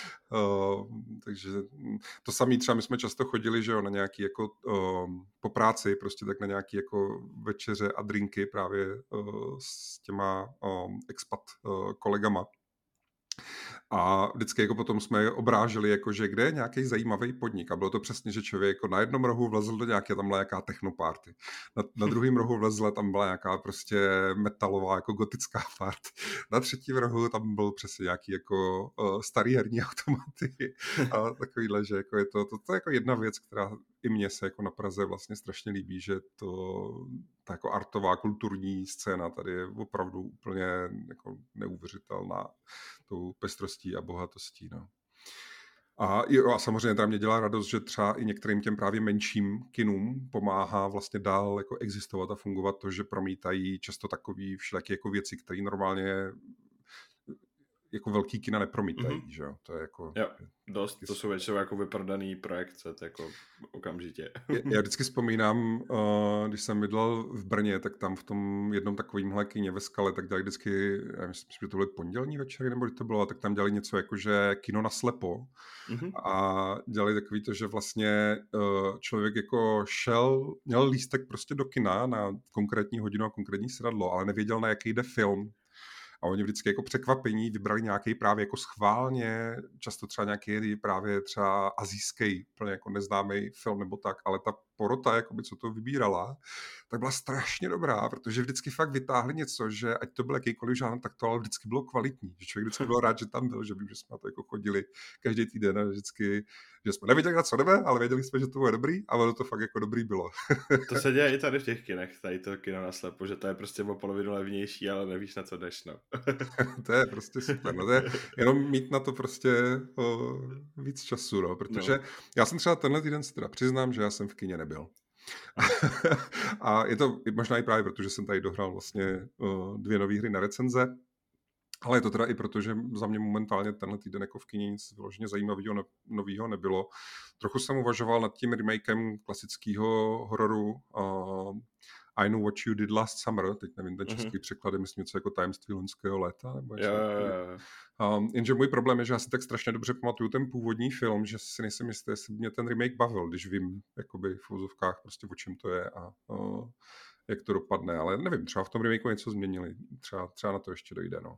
Takže to samé třeba my jsme často chodili, že jo, na nějaký jako po práci, prostě tak na nějaký jako večeře a drinky právě s těma expat kolegama. A vždycky jako potom jsme obráželi, jako, že kde je nějaký zajímavý podnik. A bylo to přesně, že člověk jako na jednom rohu vlezl do nějaké, tam byla nějaká technoparty. Na druhém rohu vlezl, tam byla nějaká prostě metalová, jako gotická party. Na třetím rohu tam byl přesně nějaký jako starý herní automaty. A takovýhle, že jako je to je jako jedna věc, která i mně se jako na Praze vlastně strašně líbí, že ta jako artová kulturní scéna tady je opravdu úplně jako neuvěřitelná tou pestrostí a bohatostí. No. A samozřejmě teda mě dělá radost, že třeba i některým těm právě menším kinům pomáhá vlastně dál jako existovat a fungovat to, že promítají často takový všelijaké jako věci, které normálně jako velký kina nepromítají, že jo? To je jako... Jo, dost, to jsou většinou jako vyprodaný projekce, to jako okamžitě. Já vždycky vzpomínám, když jsem bydlel v Brně, tak tam v tom jednom takovýmhle kině ve Skale, tak dělali vždycky, já myslím, že to byly pondělní večery, nebo kdy to bylo, tak tam dělali něco jako, že kino na slepo. A dělali takový to, že vlastně člověk jako měl lístek prostě do kina na konkrétní hodinu a konkrétní sedadlo, ale nevěděl, na jaký jde film. A oni vždycky jako překvapení vybrali nějaký právě jako schválně, často třeba nějaký právě třeba asijský, úplně jako neznámý film nebo tak, ale ta porota, jakoby, co to vybírala, tak byla strašně dobrá, protože vždycky fakt vytáhli něco, že ať to byl jakýkoliv žánr, tak to ale vždycky bylo kvalitní. Že člověk vždycky byl rád, že tam byl, že vím, že jsme to jako chodili každý týden a vždycky, že jsme nevěděli, na co jdeme, ale věděli jsme, že to bude dobrý a ono to fakt jako dobrý bylo. To se děje i tady v těch kinech, tady to kino na slepo, že to je prostě o polovinu levnější, ale nevíš, na co jdeš, no. To je prostě super, no to je jenom mít na to prostě víc času, no, protože já jsem třeba tenhle týden si teda přiznám, že já jsem v kině nebyl. A je to možná i právě proto, že jsem tady dohrál vlastně 2 nové hry na recenze, ale je to teda i proto, že za mě momentálně tenhle týden jako v kině nic vyloženě zajímavého nového nebylo. Trochu jsem uvažoval nad tím remakem klasického hororu I Know What You Did Last Summer, teď nevím, ten český překlad je myslím něco jako Tajemství loňského léta, nebo jenže můj problém je, že já si tak strašně dobře pamatuju ten původní film, že si nejsem jistý, jestli mě ten remake bavil, když vím jakoby v úzovkách prostě o čem to je a jak to dopadne, ale nevím, třeba v tom remakeu něco změnili, třeba na to ještě dojde, no.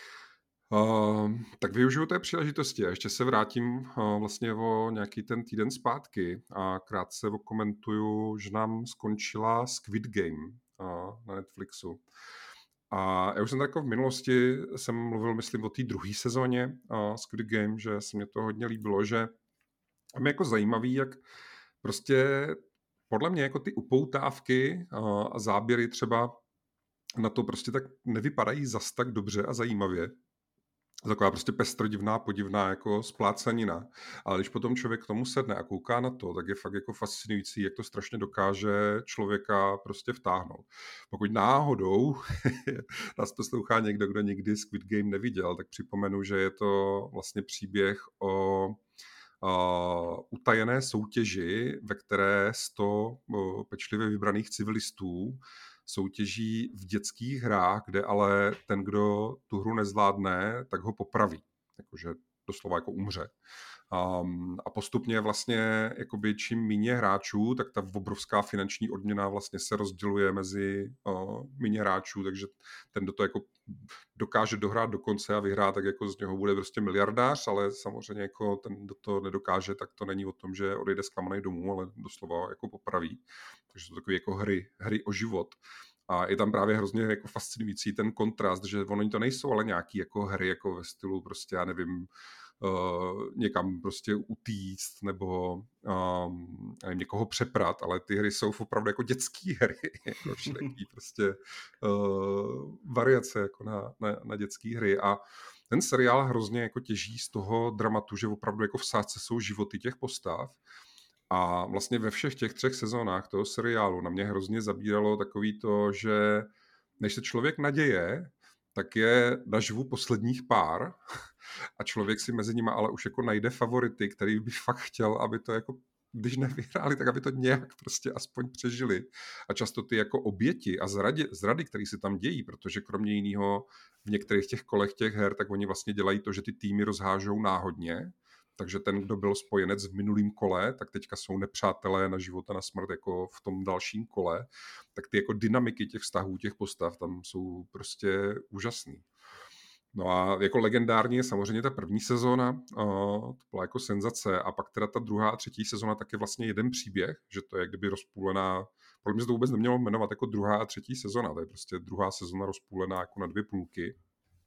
Tak využiju té příležitosti a ještě se vrátím vlastně o nějaký ten týden zpátky a krátce okomentuju, že nám skončila Squid Game na Netflixu. A já už jsem tak jako v minulosti jsem mluvil, myslím, o té druhé sezóně Squid Game, že se mě to hodně líbilo, že je jako zajímavý, jak prostě podle mě jako ty upoutávky a záběry třeba na to prostě tak nevypadají zas tak dobře a zajímavě. Taková prostě pestrodivná, podivná jako splácanina. Ale když potom člověk k tomu sedne a kouká na to, tak je fakt jako fascinující, jak to strašně dokáže člověka prostě vtáhnout. Pokud náhodou nás poslouchá někdo, kdo nikdy Squid Game neviděl, tak připomenu, že je to vlastně příběh o utajené soutěži, ve které 100 pečlivě vybraných civilistů soutěží v dětských hrách, kde ale ten, kdo tu hru nezvládne, tak ho popraví. Jakože doslova jako umře. A postupně vlastně jakoby čím méně hráčů, tak ta obrovská finanční odměna vlastně se rozděluje mezi méně hráčů, takže ten, kdo to jako dokáže dohrát do konce a vyhrát, tak jako z něho bude prostě miliardář, ale samozřejmě jako ten, kdo to nedokáže, tak to není o tom, že odejde zklamaný domů, ale doslova jako popraví. Takže to takové jako hry o život. A je tam právě hrozně jako fascinující ten kontrast, že oni to nejsou ale nějaký jako hry jako ve stylu prostě, já nevím, někam prostě utíct nebo nevím, někoho přeprat, ale ty hry jsou opravdu jako dětský hry, jako všelijaký prostě variace jako na dětský hry a ten seriál hrozně jako těží z toho dramatu, že opravdu jako v sázce jsou životy těch postav a vlastně ve všech těch 3 sezónách toho seriálu na mě hrozně zabíralo takový to, že než se člověk naděje, tak je naživu posledních pár a člověk si mezi nimi ale už jako najde favority, který by fakt chtěl, aby to jako, když nevyhráli, tak aby to nějak prostě aspoň přežili. A často ty jako oběti a zrady, které se tam dějí, protože kromě jiného v některých těch kolech těch her, tak oni vlastně dělají to, že ty týmy rozhážou náhodně, takže ten, kdo byl spojenec v minulém kole, tak teďka jsou nepřátelé na život a na smrt jako v tom dalším kole, tak ty jako dynamiky těch vztahů, těch postav tam jsou prostě úžasný. No a jako legendární je samozřejmě ta první sezóna, to byla jako senzace a pak teda ta druhá a třetí sezóna tak je vlastně jeden příběh, že to je kdyby rozpůlená, podle mě se to vůbec nemělo jmenovat jako druhá a třetí sezóna, to je prostě druhá sezóna rozpůlená jako na 2 půlky.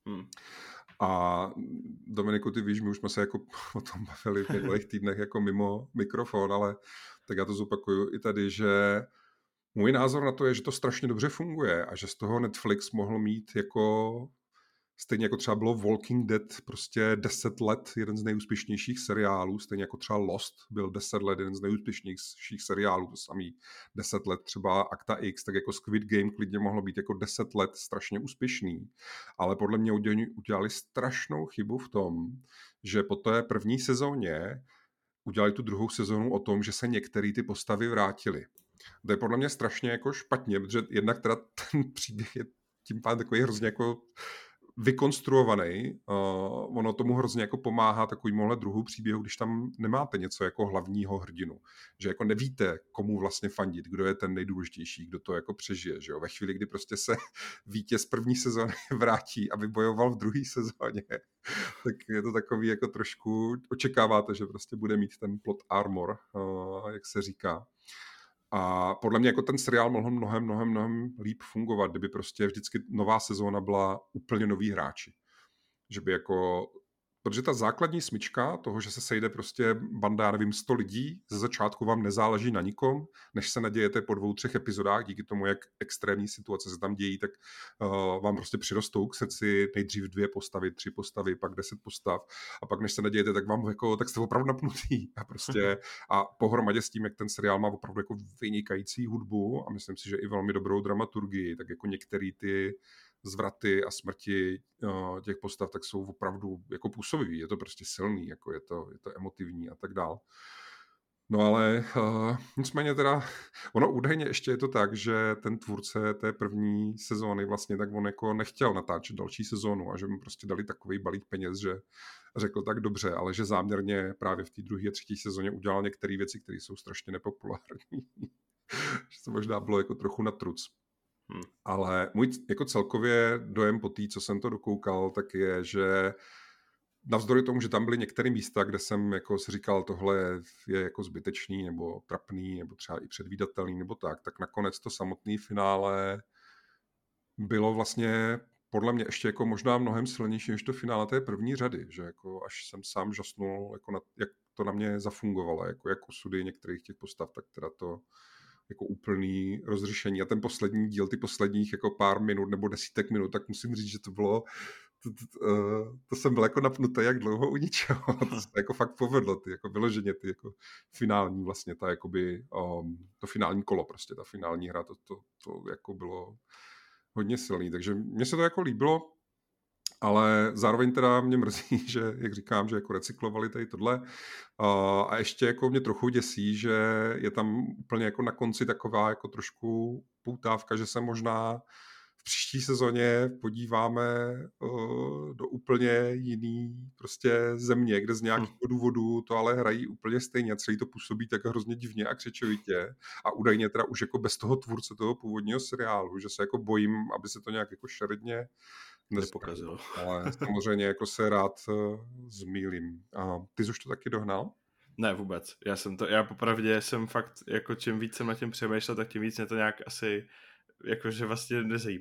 A Dominiku, ty víš, my už jsme se jako o tom bavili v minulých týdnech jako mimo mikrofon, ale tak já to zopakuju i tady, že můj názor na to je, že to strašně dobře funguje a že z toho Netflix mohl mít jako stejně jako třeba bylo Walking Dead prostě 10 let jeden z nejúspěšnějších seriálů, stejně jako třeba Lost byl 10 let jeden z nejúspěšnějších seriálů, to samý 10 let třeba Akta X, tak jako Squid Game klidně mohlo být jako 10 let strašně úspěšný, ale podle mě udělali strašnou chybu v tom, že po té první sezóně udělali tu druhou sezónu o tom, že se některé ty postavy vrátily. To je podle mě strašně jako špatně, protože jednak teda ten příběh je tím pádem takový hrozně jako vykonstruovaný. Ono tomu hrozně jako pomáhá takovýmuhle druhu příběhu, když tam nemáte něco jako hlavního hrdinu. Že jako nevíte, komu vlastně fandit, kdo je ten nejdůležitější, kdo to jako přežije. Že jo? Ve chvíli, kdy prostě se vítěz první sezóny vrátí a vybojoval v druhé sezóně, tak je to takový jako trošku, očekáváte, že prostě bude mít ten plot armor, jak se říká. A podle mě jako ten seriál mohl mnohem líp fungovat, kdyby prostě vždycky nová sezóna byla úplně noví hráči. Že by jako, protože ta základní smyčka toho, že se sejde prostě banda, já nevím, 100 lidí, ze začátku vám nezáleží na nikom, než se nadějete po 2-3 epizodách, díky tomu, jak extrémní situace se tam dějí, tak vám prostě přirostou k srdci nejdřív 2 postavy, 3 postavy, pak 10 postav a pak než se nadějete, tak vám jako, tak jste opravdu napnutý a prostě a pohromadě s tím, jak ten seriál má opravdu jako vynikající hudbu a myslím si, že i velmi dobrou dramaturgii, tak jako některý ty zvraty a smrti těch postav, tak jsou opravdu jako působivý. Je to prostě silný, jako je to emotivní a tak dál. No ale nicméně teda, ono údajně ještě je to tak, že ten tvůrce té první sezóny vlastně tak on jako nechtěl natáčet další sezónu a že mu prostě dali takový balík peněz, že řekl tak dobře, ale že záměrně právě v té druhé a třetí sezóně udělal některé věci, které jsou strašně nepopulární. Že to možná bylo jako trochu na truc. Ale můj jako celkově dojem po té, co jsem to dokoukal, tak je, že navzdory tomu, že tam byly některé místa, kde jsem jako si říkal, tohle je jako zbytečný nebo trapný, nebo třeba i předvídatelný, nebo tak nakonec to samotné finále bylo vlastně podle mě ještě jako možná mnohem silnější než to finále té první řady, že jako až jsem sám žasnul, jako jak to na mě zafungovalo, jako jak osudy některých těch postav, tak teda to jako úplný rozřešení. A ten poslední díl, ty posledních jako pár minut nebo desítek minut, tak musím říct, že to bylo, to jsem byl jako napnutý jak dlouho u ničeho. To se jako fakt povedlo, ty jako vyloženě ty jako finální vlastně, ta jakoby, to finální kolo prostě, ta finální hra, to jako bylo hodně silný. Takže mně se to jako líbilo, ale zároveň teda mě mrzí, že, jak říkám, že jako recyklovali tady tohle. A ještě jako mě trochu děsí, že je tam úplně jako na konci taková jako trošku poutávka, že se možná v příští sezóně podíváme do úplně jiný prostě země, kde z nějakého důvodu to ale hrají úplně stejně. Celý to působí tak hrozně divně a křečovitě. A údajně teda už jako bez toho tvůrce toho původního seriálu, že se jako bojím, aby se to nějak jako šeredně nepokazilo. Ale samozřejmě jako se rád zmýlím. A ty jsi už to taky dohnal? Ne, vůbec. Já popravdě jsem fakt, jako čím víc jsem na tím přemýšlel, tak tím víc mě to nějak asi jakože vlastně nezajímá.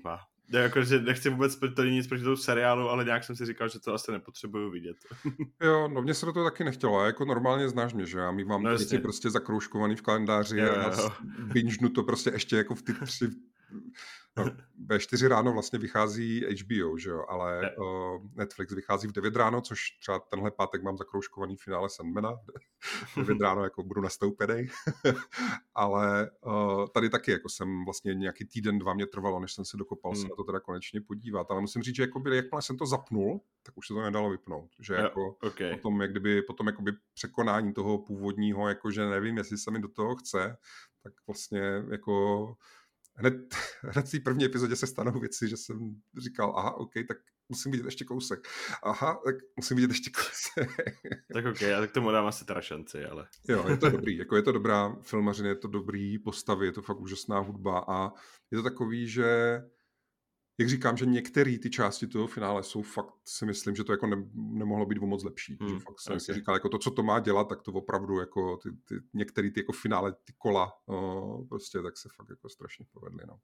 Ne, jako, že nechci vůbec to není nic proti tomu seriálu, ale nějak jsem si říkal, že to asi nepotřebuju vidět. Jo, no mně se do toho taky nechtělo. A jako normálně znáš mě, že já mívám No ty věci jasně. prostě zakroužkovaný v kalendáři Jo, a já jo. bingenu to prostě ještě jako v ty 3, no, ve 4 ráno vlastně vychází HBO, že jo, ale Netflix vychází v 9 ráno, což třeba tenhle pátek mám zakroužkovaný finále Sandmana. V 9 ráno jako budu nastoupenej. Ale tady taky jako jsem vlastně nějaký týden, 2 mě trvalo, než jsem se dokopal se na to teda konečně podívat. Ale musím říct, že jakoby, jakmile jsem to zapnul, tak už se to nedalo vypnout. Že Jo, jako okay. potom jakoby překonání toho původního, jakože nevím, jestli se mi do toho chce, tak vlastně jako hned v té první epizodě se stanou věci, že jsem říkal, aha, OK, tak musím vidět ještě kousek. Aha, tak musím vidět ještě kousek. Tak OK, já tak tomu dám asi teda šanci, ale... Jo, je to dobrý, jako je to dobrá filmařina, je to dobrý postavy, je to fakt úžasná hudba a je to takový, že jak říkám, že některé ty části toho finále jsou fakt, si myslím, že to jako nemohlo být o moc lepší. Že fakt jsem si říkal, jako to, co to má dělat, tak to opravdu jako některé ty jako finále, ty kola, prostě tak se fakt jako strašně povedly, no.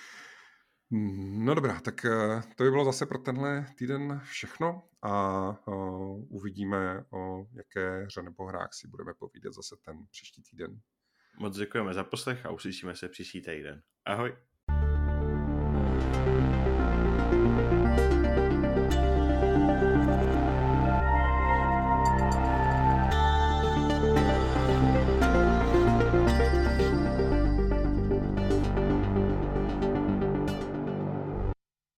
No dobrá, tak to by bylo zase pro tenhle týden všechno a uvidíme, o jaké hře nebo hrách si budeme povídat zase ten příští týden. Moc děkujeme za poslech a uslyšíme se příští týden. Ahoj.